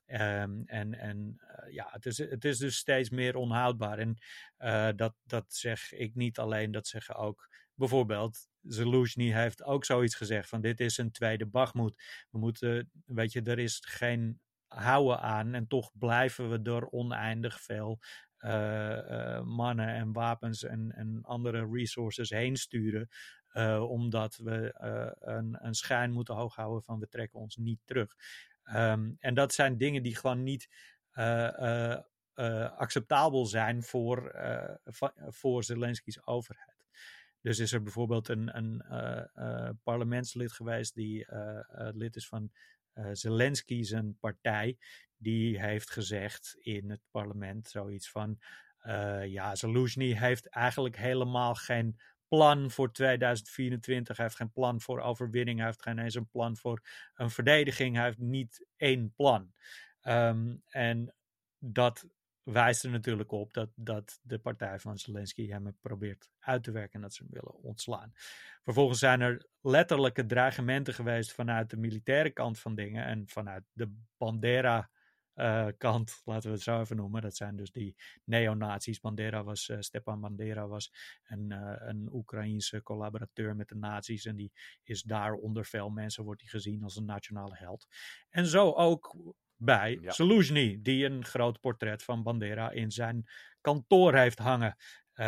Het is dus steeds meer onhoudbaar. En dat zeg ik niet alleen, dat zeggen ook bijvoorbeeld Zaluzhny heeft ook zoiets gezegd van dit is een tweede Bakhmut. We moeten, weet je, er is geen houden aan en toch blijven we er oneindig veel mannen en wapens en andere resources heen sturen. Omdat we een schijn moeten hoog houden van we trekken ons niet terug. En dat zijn dingen die gewoon niet acceptabel zijn voor Zelensky's overheid. Dus is er bijvoorbeeld een parlementslid geweest die lid is van Zelensky zijn partij. Die heeft gezegd in het parlement zoiets van Zaluzhny heeft eigenlijk helemaal geen plan voor 2024. Hij heeft geen plan voor overwinning. Hij heeft geen eens een plan voor een verdediging. Hij heeft niet één plan. En dat wijst er natuurlijk op dat de partij van Zelensky hem probeert uit te werken en dat ze hem willen ontslaan. Vervolgens zijn er letterlijke dreigementen geweest vanuit de militaire kant van dingen en vanuit de Bandera kant, laten we het zo even noemen. Dat zijn dus die neonazies. Stepan Bandera was een Oekraïense collaborateur met de nazi's. En die is daar onder veel mensen, wordt hij gezien als een nationale held. En zo ook bij Zelensky, die een groot portret van Bandera in zijn kantoor heeft hangen.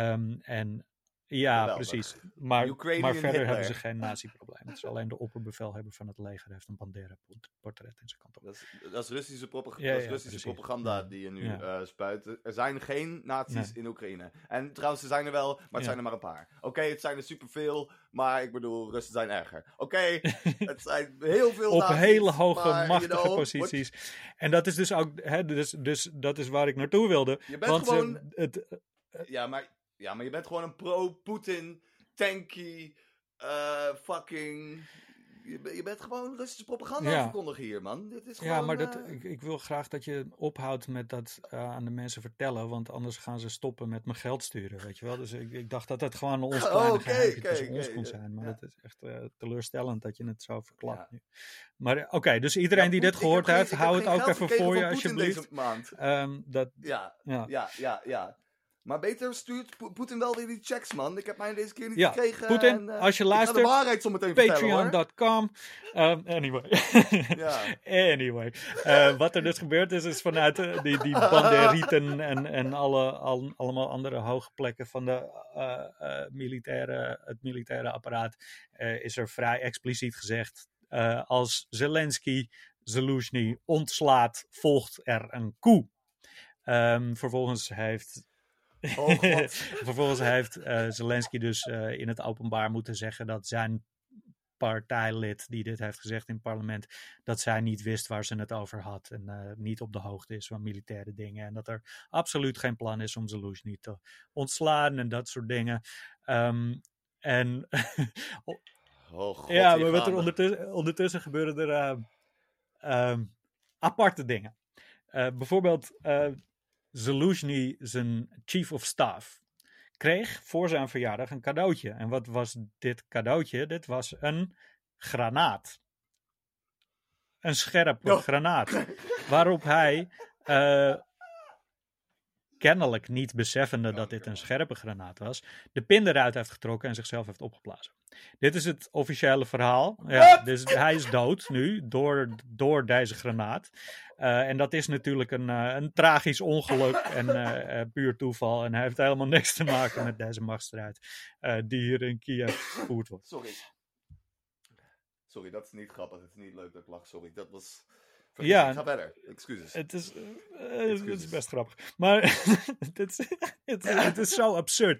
Ja, geweldig. precies. Maar verder Hitler. hebben ze geen nazi-probleem. Het is alleen de opperbevelhebber van het leger heeft een Bandera-portret in zijn kantoor. Dat is Russische propaganda die je nu spuit. Er zijn geen nazi's in Oekraïne. En trouwens, er zijn er wel, maar het zijn er maar een paar. Oké, het zijn er superveel, maar ik bedoel, Russen zijn erger. Oké, het zijn heel veel op nazi's, hele hoge, maar, machtige posities. En dat is dus ook, dus dat is waar ik naartoe wilde. Je bent gewoon... Ja, maar je bent gewoon een pro-Poetin, tanky, fucking... Je bent gewoon Russische propaganda verkondigen hier, man. Dit is gewoon, maar ik wil graag dat je ophoudt met dat aan de mensen vertellen, want anders gaan ze stoppen met me geld sturen, weet je wel. Dus ik dacht dat het gewoon ons kleine geheimje tussen ons kon zijn, maar het is echt teleurstellend dat je het zo verklapt nu. Maar oké, dus iedereen die dit gehoord heeft, hou het ook even voor je, alsjeblieft. Ja. Maar beter stuurt Poetin wel weer die checks, man. Ik heb mij deze keer niet gekregen. Poetin, als je luistert, ik ga de waarheid zo meteen vertellen, Patreon.com. Anyway. Wat er dus gebeurd is vanuit die banderieten en allemaal andere hoge plekken van het militaire apparaat is er vrij expliciet gezegd, als Zelensky ontslaat, volgt er een coup. Vervolgens heeft Zelensky dus in het openbaar moeten zeggen dat zijn partijlid die dit heeft gezegd in het parlement, dat zij niet wist waar ze het over had en niet op de hoogte is van militaire dingen en dat er absoluut geen plan is om Zelensky te ontslaan en dat soort dingen. Maar wat er ondertussen gebeuren er aparte dingen. Bijvoorbeeld Zelensky, zijn chief of staff, kreeg voor zijn verjaardag een cadeautje. En wat was dit cadeautje? Dit was een granaat. Een scherpe granaat. Waarop hij, kennelijk niet beseffende dat dit een scherpe granaat was, de pin eruit heeft getrokken en zichzelf heeft opgeblazen. Dit is het officiële verhaal. Ja, dus hij is dood nu door deze granaat. En dat is natuurlijk een tragisch ongeluk en puur toeval. En hij heeft helemaal niks te maken met deze machtsstrijd die hier in Kiev gevoerd wordt. Sorry, dat is niet grappig. Het is niet leuk dat ik lach. Sorry, dat was... Ja, ga verder. Excuses. Het is best grappig. Maar het is zo absurd.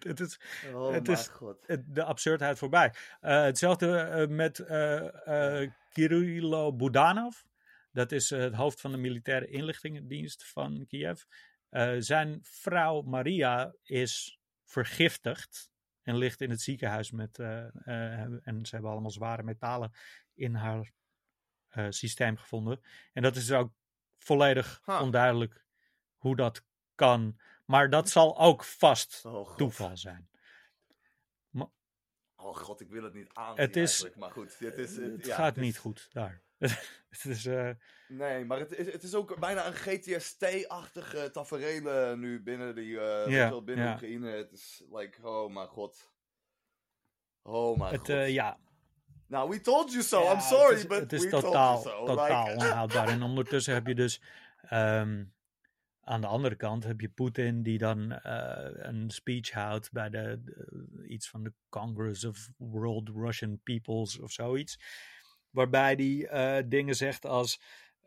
De absurdheid voorbij. Hetzelfde met Kirilo Budanov. Dat is het hoofd van de militaire inlichtingendienst van Kiev. Zijn vrouw Maria is vergiftigd en ligt in het ziekenhuis en ze hebben allemaal zware metalen in haar systeem gevonden. En dat is ook volledig onduidelijk hoe dat kan. Maar dat zal ook vast toeval zijn. Oh god, ik wil het niet aanzien eigenlijk. Maar goed, het gaat niet goed daar. Het is... Nee, maar het is ook bijna een GTST-achtige tafereel nu binnen binnen Oekraïne. Het is like, oh mijn god. Oh mijn god. Nou, we told you so. I'm sorry, but het is we totaal told you so. onhoudbaar. En ondertussen heb je dus aan de andere kant heb je Poetin die dan een speech houdt bij iets van de Congress of World Russian Peoples of zoiets. Waarbij die dingen zegt als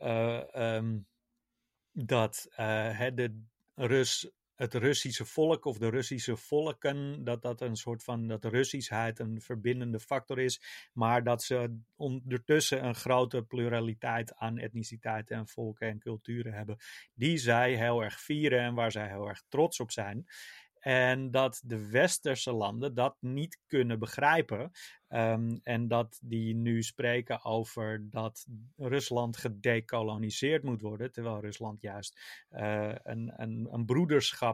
dat het Russische volk of de Russische volken, dat een soort van, dat de Russischheid een verbindende factor is, maar dat ze ondertussen een grote pluraliteit aan etniciteiten en volken en culturen hebben, die zij heel erg vieren en waar zij heel erg trots op zijn. En dat de westerse landen dat niet kunnen begrijpen. En dat die nu spreken over dat Rusland gedekoloniseerd moet worden. Terwijl Rusland juist een broederschap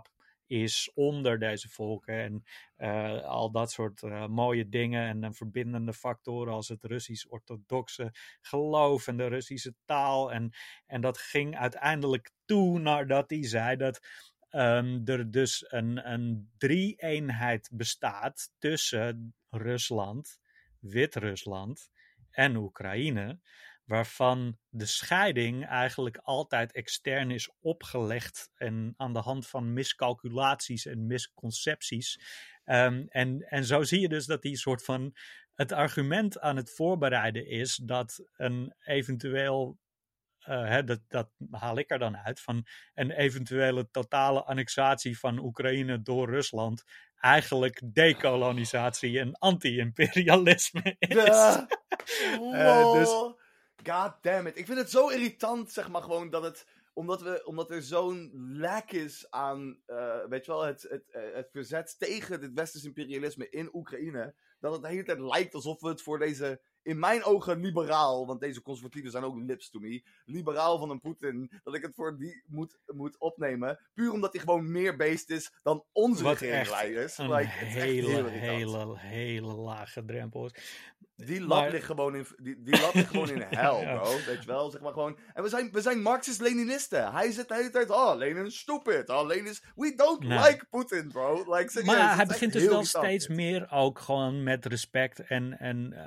is onder deze volken en al dat soort mooie dingen en verbindende factoren als het Russisch-orthodoxe geloof en de Russische taal en dat ging uiteindelijk toe nadat hij zei dat er dus een drie-eenheid bestaat tussen Rusland, Wit-Rusland en Oekraïne, waarvan de scheiding eigenlijk altijd extern is opgelegd en aan de hand van miscalculaties en misconcepties. En zo zie je dus dat die soort van het argument aan het voorbereiden is dat een eventueel dat haal ik er dan uit, van een eventuele totale annexatie van Oekraïne door Rusland eigenlijk dekolonisatie en anti-imperialisme is. Dus, god damn it. Ik vind het zo irritant, zeg maar, gewoon dat het, omdat er zo'n lack is aan, weet je wel, het verzet tegen het westers imperialisme in Oekraïne, dat het de hele tijd lijkt alsof we het voor deze, in mijn ogen liberaal, want deze conservatieven zijn ook lips to me, liberaal van een Poetin, dat ik het voor die moet opnemen, puur omdat hij gewoon meer beest is dan onze regeringsleiders. Een hele lage drempel is. Die lat ligt gewoon in hel, bro. Weet je wel, zeg maar gewoon. En we zijn Marxist-Leninisten. Hij zit de hele tijd, Lenin is stupid. Lenin is, we don't like Putin, bro. Like, serieus, maar hij begint dus wel steeds meer ook gewoon met respect en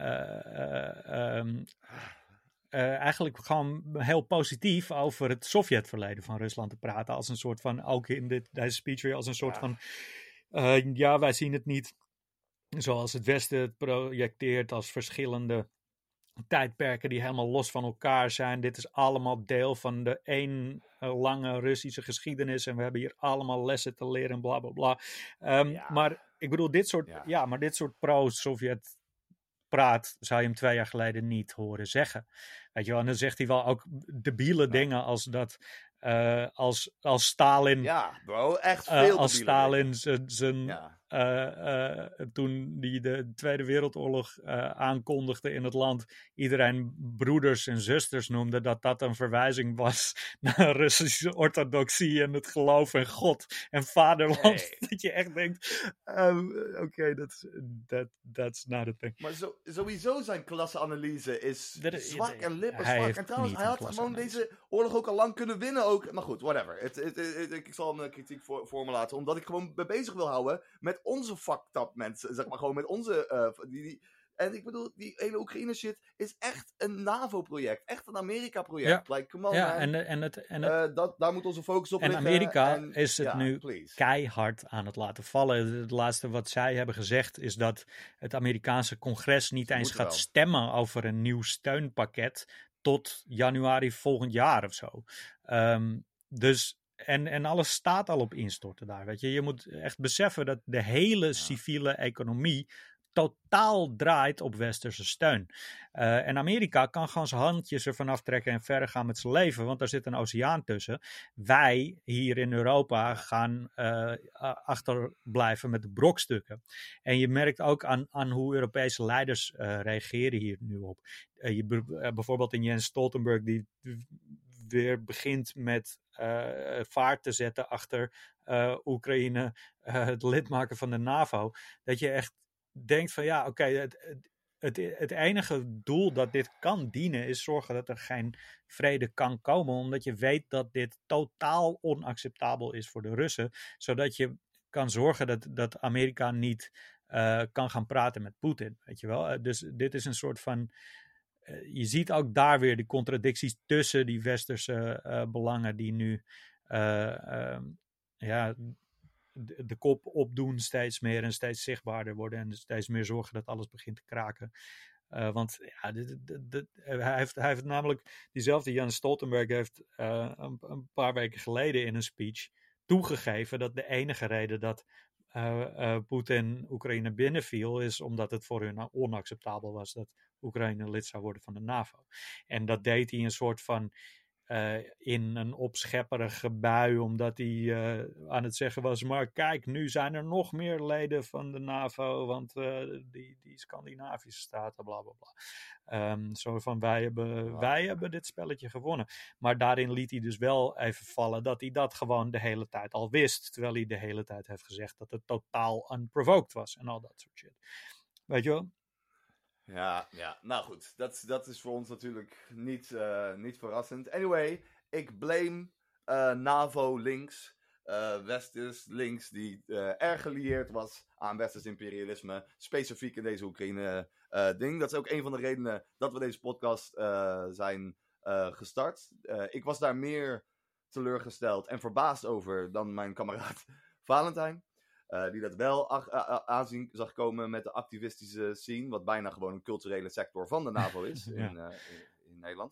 eigenlijk gewoon heel positief over het Sovjetverleden van Rusland te praten. Als een soort van, ook in deze speech weer, als een soort van, wij zien het niet zoals het Westen het projecteert als verschillende tijdperken die helemaal los van elkaar zijn. Dit is allemaal deel van de één lange Russische geschiedenis en we hebben hier allemaal lessen te leren, bla bla bla. Maar ik bedoel, dit soort pro-Sovjet praat zou je hem 2 jaar geleden niet horen zeggen. Weet je wel, en dan zegt hij wel ook debiele dingen als dat als Stalin. Ja, bro, echt veel als Stalin toen hij de Tweede Wereldoorlog aankondigde in het land, iedereen broeders en zusters noemde, dat een verwijzing was naar Russische orthodoxie en het geloof in God en vaderland. Nee. Dat je echt denkt, oké, that's not a thing. Maar sowieso zijn klasseanalyse is zwak en lippen zwak. En trouwens, hij had gewoon deze oorlog ook al lang kunnen winnen ook. Maar goed, whatever. Ik zal hem kritiek voor me laten, omdat ik gewoon me bezig wil houden met onze fucked up mensen, zeg maar, gewoon met onze en ik bedoel, die hele Oekraïne shit is echt een NAVO-project, echt een Amerika-project. Ja. Like, come on, man. Daar moet onze focus op liggen. En Amerika is het nu keihard aan het laten vallen. Het laatste wat zij hebben gezegd is dat het Amerikaanse congres niet eens gaat stemmen over een nieuw steunpakket tot januari volgend jaar of zo. Dus en alles staat al op instorten daar, weet je. Je moet echt beseffen dat de hele civiele economie totaal draait op westerse steun. En Amerika kan gewoon zijn handjes ervan aftrekken en verder gaan met zijn leven, want daar zit een oceaan tussen. Wij hier in Europa gaan achterblijven met de brokstukken. En je merkt ook aan hoe Europese leiders reageren hier nu op. Bijvoorbeeld in Jens Stoltenberg, die weer begint met vaart te zetten achter Oekraïne, het lidmaken van de NAVO, dat je echt denkt van het enige doel dat dit kan dienen is zorgen dat er geen vrede kan komen, omdat je weet dat dit totaal onacceptabel is voor de Russen, zodat je kan zorgen dat Amerika niet kan gaan praten met Poetin, weet je wel. Dus dit is een soort van, je ziet ook daar weer de contradicties tussen die westerse belangen die nu de kop opdoen steeds meer en steeds zichtbaarder worden en steeds meer zorgen dat alles begint te kraken. Want hij heeft namelijk, diezelfde Jens Stoltenberg heeft een paar weken geleden in een speech toegegeven dat de enige reden dat Poetin Oekraïne binnenviel is omdat het voor hun onacceptabel was dat Oekraïne lid zou worden van de NAVO. En dat deed hij een soort van in een opschepperige bui, omdat hij aan het zeggen was, maar kijk, nu zijn er nog meer leden van de NAVO, want die Scandinavische staten, bla bla bla. Zo van, wij hebben dit spelletje gewonnen. Maar daarin liet hij dus wel even vallen dat hij dat gewoon de hele tijd al wist, terwijl hij de hele tijd heeft gezegd dat het totaal unprovoked was en al dat soort shit. Weet je wel? Ja, nou goed. Dat is voor ons natuurlijk niet verrassend. Anyway, ik blame NAVO links, Westers links, die erg gelieerd was aan Westers imperialisme. Specifiek in deze Oekraïne ding. Dat is ook een van de redenen dat we deze podcast zijn gestart. Ik was daar meer teleurgesteld en verbaasd over dan mijn kameraad Valentijn. Die dat wel aanzien zag komen met de activistische scene, wat bijna gewoon een culturele sector van de NAVO is in Nederland.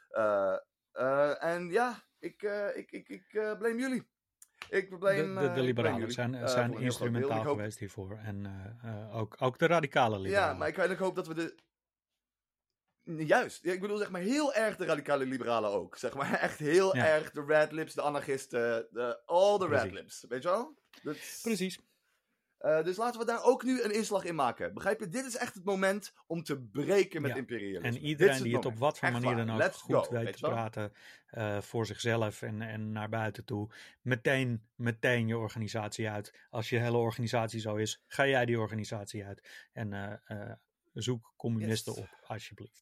En ja, ik blame jullie. De liberalen zijn instrumentaal geweest hiervoor. En ook de radicale liberalen. Ja, maar ik hoop dat we de... Juist, ik bedoel zeg maar heel erg de radicale liberalen ook. Zeg maar echt heel erg de red lips, de anarchisten, all the red lips. Weet je wel? Precies. Dus laten we daar ook nu een inslag in maken. Begrijp je? Dit is echt het moment om te breken met imperialisme. En iedereen die het op wat voor manier dan ook goed weet te praten voor zichzelf en naar buiten toe. Meteen je organisatie uit. Als je hele organisatie zo is, ga jij die organisatie uit. En zoek communisten op, alsjeblieft.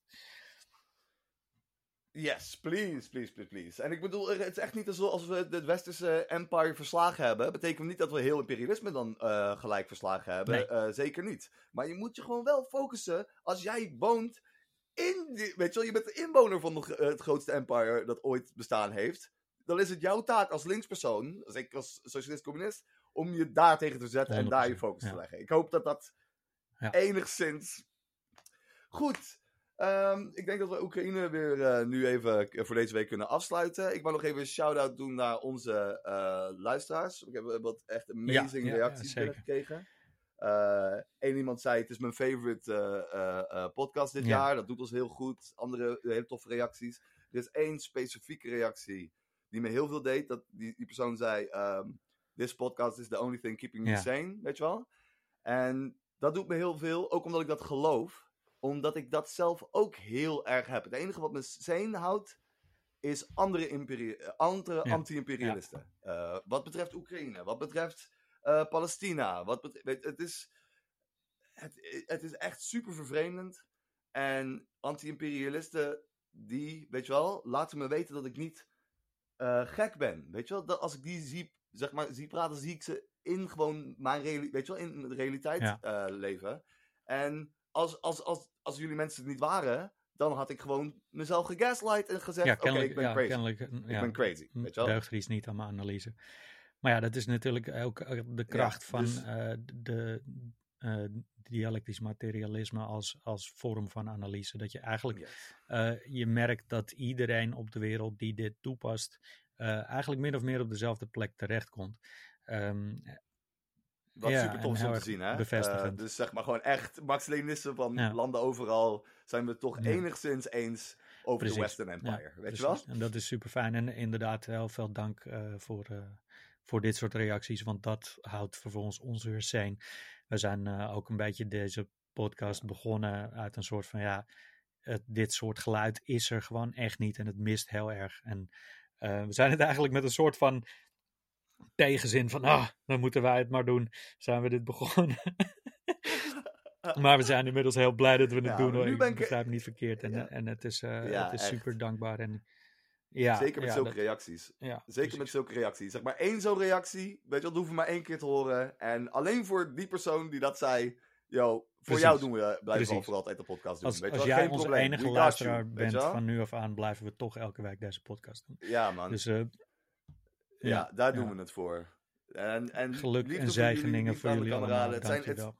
Yes, please. En ik bedoel, het is echt niet alsof we het westerse empire verslagen hebben. Betekent niet dat we heel imperialisme dan gelijk verslagen hebben. Nee. Zeker niet. Maar je moet je gewoon wel focussen als jij woont in weet je wel, je bent de inwoner van het grootste empire dat ooit bestaan heeft. Dan is het jouw taak als linkspersoon, zeker als socialist-communist, om je daar tegen te zetten 100%, en daar je focus te leggen. Ik hoop dat enigszins... Goed. Ik denk dat we Oekraïne weer nu even voor deze week kunnen afsluiten. Ik wil nog even een shout-out doen naar onze luisteraars. Ik heb wat echt amazing reacties binnengekregen. Eén iemand zei, het is mijn favorite podcast dit jaar. Dat doet ons heel goed. Andere hele toffe reacties. Er is één specifieke reactie die me heel veel deed. Die persoon zei, this podcast is the only thing keeping me sane. Weet je wel? En dat doet me heel veel. Ook omdat ik dat geloof. Omdat ik dat zelf ook heel erg heb. Het enige wat me sane houdt, is andere anti-imperialisten. Wat betreft Oekraïne, wat betreft Palestina. Het is echt super vervreemdend. En anti-imperialisten, die, weet je wel, laten me weten dat ik niet gek ben. Weet je wel, dat als ik die zie praten, zie ik ze in gewoon mijn in de realiteit leven. En als jullie mensen het niet waren, dan had ik gewoon mezelf gegaslight en gezegd, oké, ik ben crazy. Ik ben crazy, weet je wel? Deugt er iets niet aan mijn analyse. Maar ja, dat is natuurlijk ook de kracht van de dialectisch materialisme als vorm van analyse. Dat je eigenlijk, je merkt dat iedereen op de wereld die dit toepast, eigenlijk min of meer op dezelfde plek terechtkomt. Wat super tof is om te zien, hè? Bevestigend. Dus zeg maar gewoon echt Marx-Leninisten van landen overal zijn we toch enigszins eens over de Western Empire. Weet je wel? En dat is super fijn. En inderdaad, heel veel dank voor dit soort reacties, want dat houdt vervolgens ons weer sane. We zijn ook een beetje deze podcast begonnen uit een soort van, dit soort geluid is er gewoon echt niet en het mist heel erg. En we zijn het eigenlijk met een soort van tegenzin van, dan moeten wij het maar doen, zijn we dit begonnen. Maar we zijn inmiddels heel blij dat we het doen. Ik begrijp niet verkeerd. En het is super dankbaar. En, zeker met zulke reacties. Ja, zeker met zulke reacties. Zeg maar 1 zo'n reactie, weet je wel, dat hoeven we maar 1 keer te horen. En alleen voor die persoon die dat zei, voor jou blijven we voor altijd de podcast doen. Als jij onze enige luisteraar bent van nu af aan, blijven we toch elke week deze podcast doen. Ja, man. Dus daar doen we het voor. En geluk en zegeningen voor jullie allemaal. Dankjewel.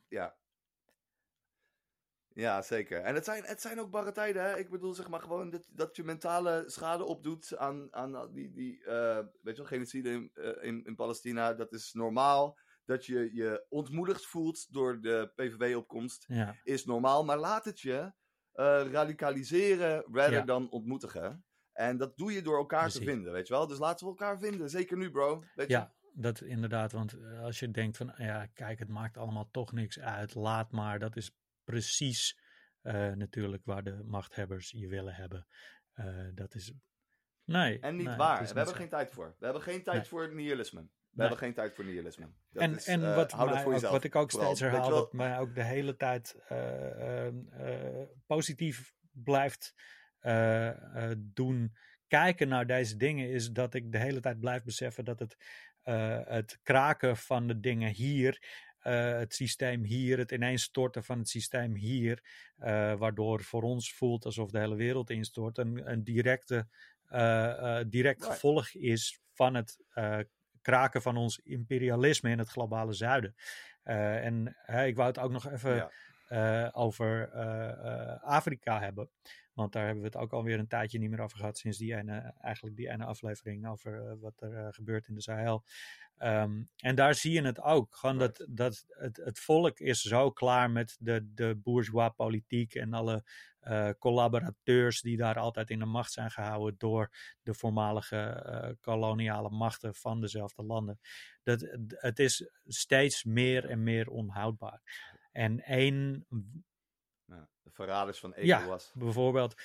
Ja, zeker. En het zijn ook barre tijden, hè. Ik bedoel, zeg maar gewoon dat je mentale schade opdoet aan die weet je wel, genocide in Palestina. Dat is normaal. Dat je je ontmoedigd voelt door de PVV-opkomst is normaal. Maar laat het je radicaliseren rather dan ontmoedigen. En dat doe je door elkaar te vinden, weet je wel. Dus laten we elkaar vinden, zeker nu, bro. Weet je? Ja, dat inderdaad, want als je denkt van, ja, kijk, het maakt allemaal toch niks uit, laat maar. Dat is precies natuurlijk waar de machthebbers je willen hebben. Dat is... Nee. En niet nee, waar. het is We hebben niet geen tijd voor. We hebben geen tijd voor nihilisme. We Nee. hebben geen tijd voor nihilisme. Dat En, is, en wat ik ook vooral. steeds herhaal, wat mij ook de hele tijd positief blijft doen kijken naar deze dingen, is dat ik de hele tijd blijf beseffen dat het kraken van de dingen hier, het systeem hier, het ineenstorten van het systeem hier, waardoor voor ons voelt alsof de hele wereld instort, een direct gevolg is van het kraken van ons imperialisme in het globale zuiden. En ik wou het ook nog even over Afrika hebben. Want daar hebben we het ook alweer een tijdje niet meer over gehad sinds die ene aflevering over wat er gebeurt in de Sahel. En daar zie je het ook. Gewoon dat het volk is zo klaar met de bourgeois politiek en alle collaborateurs die daar altijd in de macht zijn gehouden door de voormalige koloniale machten van dezelfde landen. Het is steeds meer en meer onhoudbaar. En de verraders van ECOWAS. Ja, bijvoorbeeld.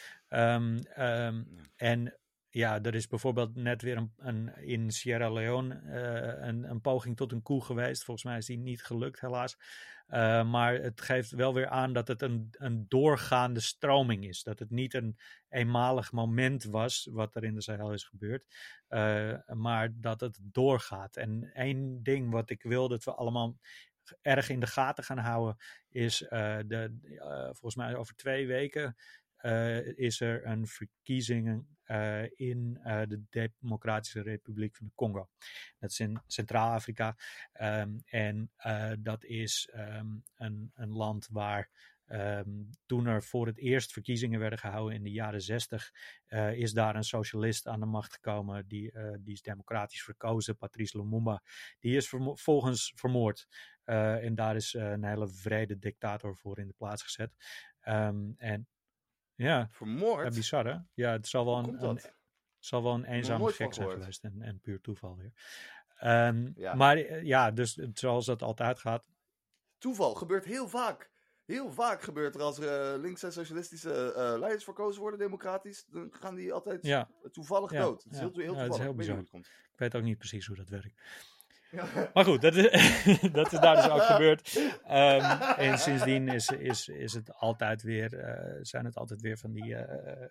En ja, er is bijvoorbeeld net weer in Sierra Leone een poging tot een coup geweest. Volgens mij is die niet gelukt, helaas. Maar het geeft wel weer aan dat het een doorgaande stroming is. Dat het niet een eenmalig moment was wat er in de Sahel is gebeurd. Maar dat het doorgaat. En één ding wat ik wil dat we allemaal erg in de gaten gaan houden is volgens mij over 2 weken is er een verkiezing in de Democratische Republiek van de Congo. Dat is in Centraal-Afrika. En dat is een land waar toen er voor het eerst verkiezingen werden gehouden in de jaren 60, is daar een socialist aan de macht gekomen. Die is democratisch verkozen, Patrice Lumumba. Die is vervolgens vermoord. En daar is een hele vrede dictator voor in de plaats gezet. En ja, vermoord? Ja, bizar hè? Ja, het zal wel een eenzame gek zijn geweest en puur toeval weer. Maar ja, dus zoals dat altijd gaat. Toeval gebeurt heel vaak. Heel vaak gebeurt er als er links- en socialistische leiders verkozen worden, democratisch, dan gaan die altijd toevallig dood. Het is heel toevallig. Het is heel bizar. Ik weet ook niet precies hoe dat werkt. Ja. Maar goed, dat is daar dus ook gebeurd. En sindsdien is het altijd weer, zijn het altijd weer van die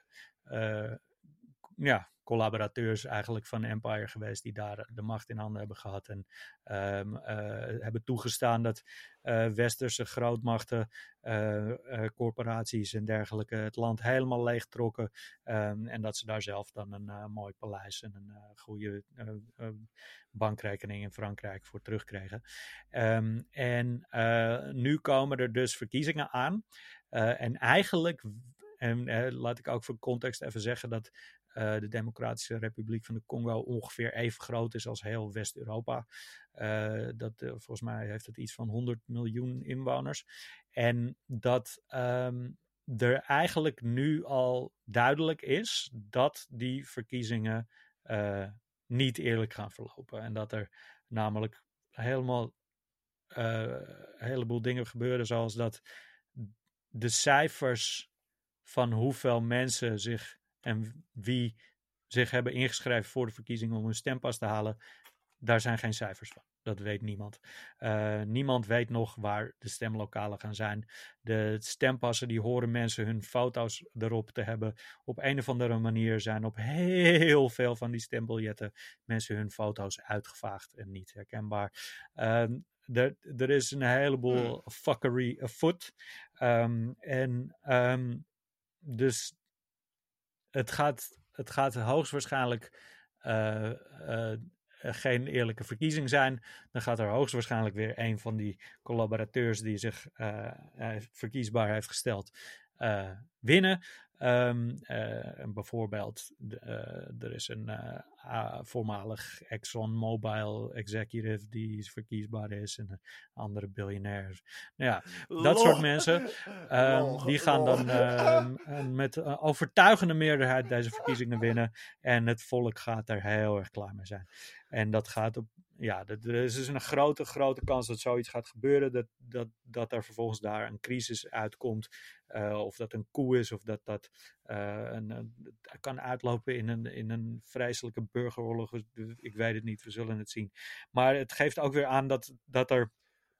collaborateurs eigenlijk van Empire geweest die daar de macht in handen hebben gehad en hebben toegestaan dat westerse grootmachten, corporaties en dergelijke het land helemaal leegtrokken en dat ze daar zelf dan een mooi paleis en een goede bankrekening in Frankrijk voor terugkregen. En nu komen er dus verkiezingen aan en eigenlijk, laat ik ook voor context even zeggen dat de Democratische Republiek van de Congo ongeveer even groot is als heel West-Europa. Volgens mij heeft het iets van 100 miljoen inwoners. En dat er eigenlijk nu al duidelijk is dat die verkiezingen niet eerlijk gaan verlopen. En dat er namelijk een heleboel dingen gebeuren, zoals dat de cijfers van hoeveel mensen en wie zich hebben ingeschreven voor de verkiezingen om hun stempas te halen, daar zijn geen cijfers van. Dat weet niemand. Niemand weet nog waar de stemlokalen gaan zijn. De stempassen die horen mensen hun foto's erop te hebben. Op een of andere manier zijn op heel veel van die stembiljetten mensen hun foto's uitgevaagd en niet herkenbaar. Er is een heleboel fuckery afoot. Dus het gaat hoogstwaarschijnlijk geen eerlijke verkiezing zijn. Dan gaat er hoogstwaarschijnlijk weer een van die collaborateurs die zich verkiesbaar heeft gesteld winnen. Bijvoorbeeld, er is een voormalig ExxonMobil executive die verkiesbaar is en een andere biljonair. Nou ja, dat soort mensen, die gaan dan met een overtuigende meerderheid deze verkiezingen winnen en het volk gaat er heel erg klaar mee zijn. En dat gaat op, ja, er is dus een grote kans dat zoiets gaat gebeuren, dat er vervolgens daar een crisis uitkomt, of dat een coup is, of dat kan uitlopen in een vreselijke burgeroorlog. Ik weet het niet, we zullen het zien. Maar het geeft ook weer aan dat er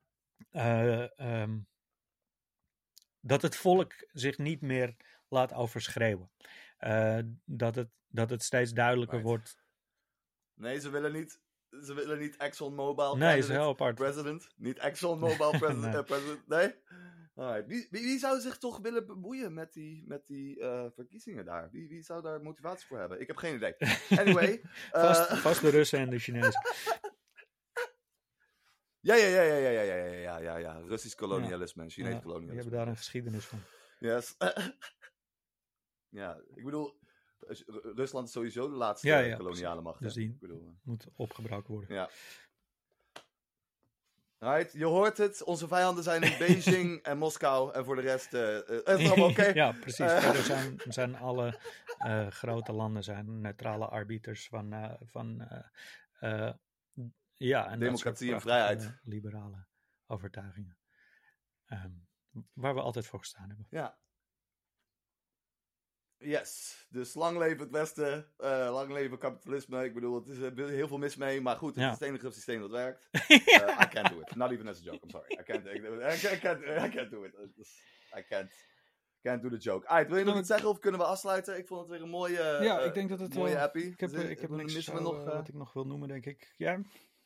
dat het volk zich niet meer laat overschreeuwen. Dat het steeds duidelijker wordt. Nee, ze willen niet ExxonMobil nee, is heel apart. president. Niet ExxonMobil president. Nee? Alright. Wie zou zich toch willen bemoeien met die verkiezingen daar? Wie zou daar motivatie voor hebben? Ik heb geen idee. Anyway. Vast de Russen en de Chinezen. Ja. Russisch kolonialisme en Chinees kolonialisme. Die hebben daar een geschiedenis van. Yes. Ja, ik bedoel, Rusland is sowieso de laatste koloniale macht. Dus die moet opgebroken worden. Ja. Right, je hoort het. Onze vijanden zijn in Beijing en Moskou. En voor de rest is het allemaal oké. Ja, precies. Verder zijn alle grote landen zijn neutrale arbiters van en democratie en vrijheid. Liberale overtuigingen. Waar we altijd voor gestaan hebben. Ja. Yes, dus lang leven het Westen, lang leven kapitalisme. Ik bedoel, het is heel veel mis mee, maar goed, het is het enige systeem dat werkt. I can't do it. Not even as a joke, I'm sorry. I can't do it. I can't do the joke. Wil je nog iets zeggen of kunnen we afsluiten? Ik vond het weer een mooie ik denk dat het mooie happy. Ik heb niks wat ik nog wil noemen, denk ik. Ja.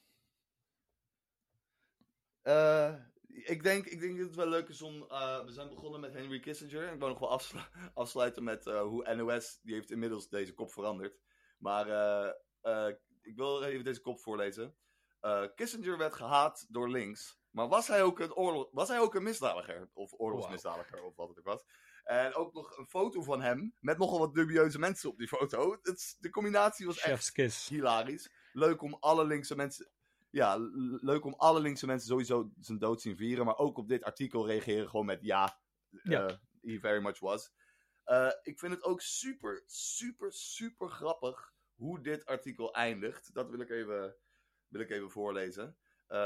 Ik denk dat het wel leuk is om... we zijn begonnen met Henry Kissinger. Ik wou nog wel afsluiten met hoe NOS... Die heeft inmiddels deze kop veranderd. Maar ik wil even deze kop voorlezen. Kissinger werd gehaat door links. Maar was hij ook een misdadiger? Of oorlogsmisdadiger, of wat het ook was. En ook nog een foto van hem. Met nogal wat dubieuze mensen op die foto. De combinatie was echt hilarisch. Leuk om alle linkse mensen... Ja, leuk om alle linkse mensen sowieso zijn dood zien vieren. Maar ook op dit artikel reageren gewoon met he very much was. Ik vind het ook super grappig hoe dit artikel eindigt. Dat wil ik even voorlezen.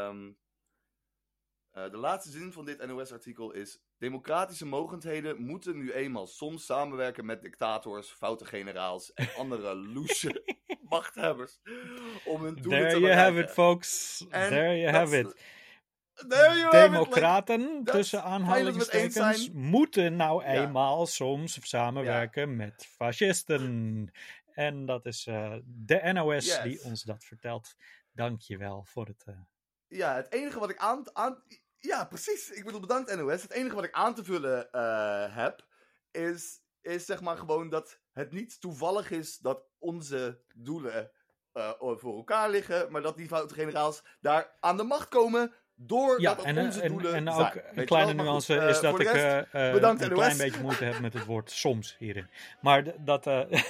De laatste zin van dit NOS-artikel is... Democratische mogendheden moeten nu eenmaal soms samenwerken met dictators, foute generaals en andere loesje machthebbers om hun doelen te bereiken. There you have it, folks. There you have it. Democraten, tussen aanhalingstekens, moeten nou eenmaal soms samenwerken met fascisten. En dat is de NOS die ons dat vertelt. Dank je wel voor het... Ja, het enige wat ik Ja, precies. Ik bedoel, bedankt NOS. Het enige wat ik aan te vullen heb, is zeg maar gewoon dat het niet toevallig is dat onze doelen voor elkaar liggen, maar dat die foute generaals daar aan de macht komen doordat het onze doelen zijn. En ook een kleine nuance is dat ik een klein beetje moeite heb met het woord soms hierin. Maar dat...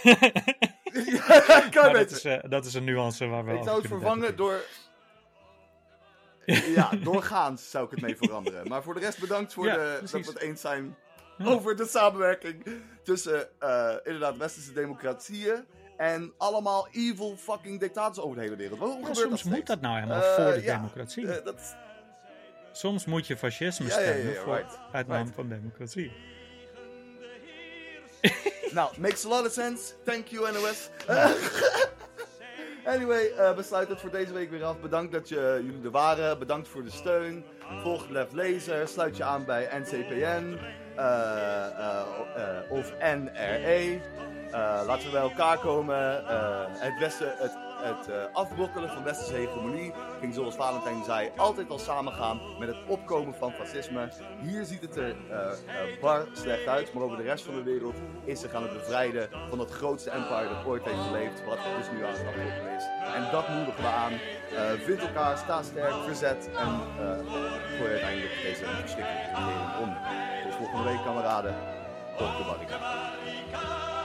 dat is een nuance waar we... Ik zou het vervangen door... Ja, doorgaans zou ik het mee veranderen. Maar voor de rest bedankt voor dat we het eens zijn over de samenwerking tussen inderdaad westerse democratieën en allemaal evil fucking dictators over de hele wereld. Waarom gebeurt soms dat moet dat nou helemaal voor de democratie. Soms moet je fascisme stemmen uit naam van democratie. Nou, makes a lot of sense. Thank you, NOS. Anyway, we sluiten het voor deze week weer af. Bedankt dat jullie er waren. Bedankt voor de steun. Volg Left Laser. Sluit je aan bij NCPN. Of NRE. Laten we bij elkaar komen. Het afbrokkelen van westerse hegemonie ging, zoals Valentijn zei, altijd al samengaan met het opkomen van fascisme. Hier ziet het er bar slecht uit, maar over de rest van de wereld is zich aan het bevrijden van het grootste empire dat ooit heeft geleefd, wat dus nu aan het afbrokkelen is. En dat moedigen we aan. Vind elkaar, sta sterk, verzet en gooi uiteindelijk deze verschrikkelijke regering om. Tot volgende week, kameraden. op de barricade.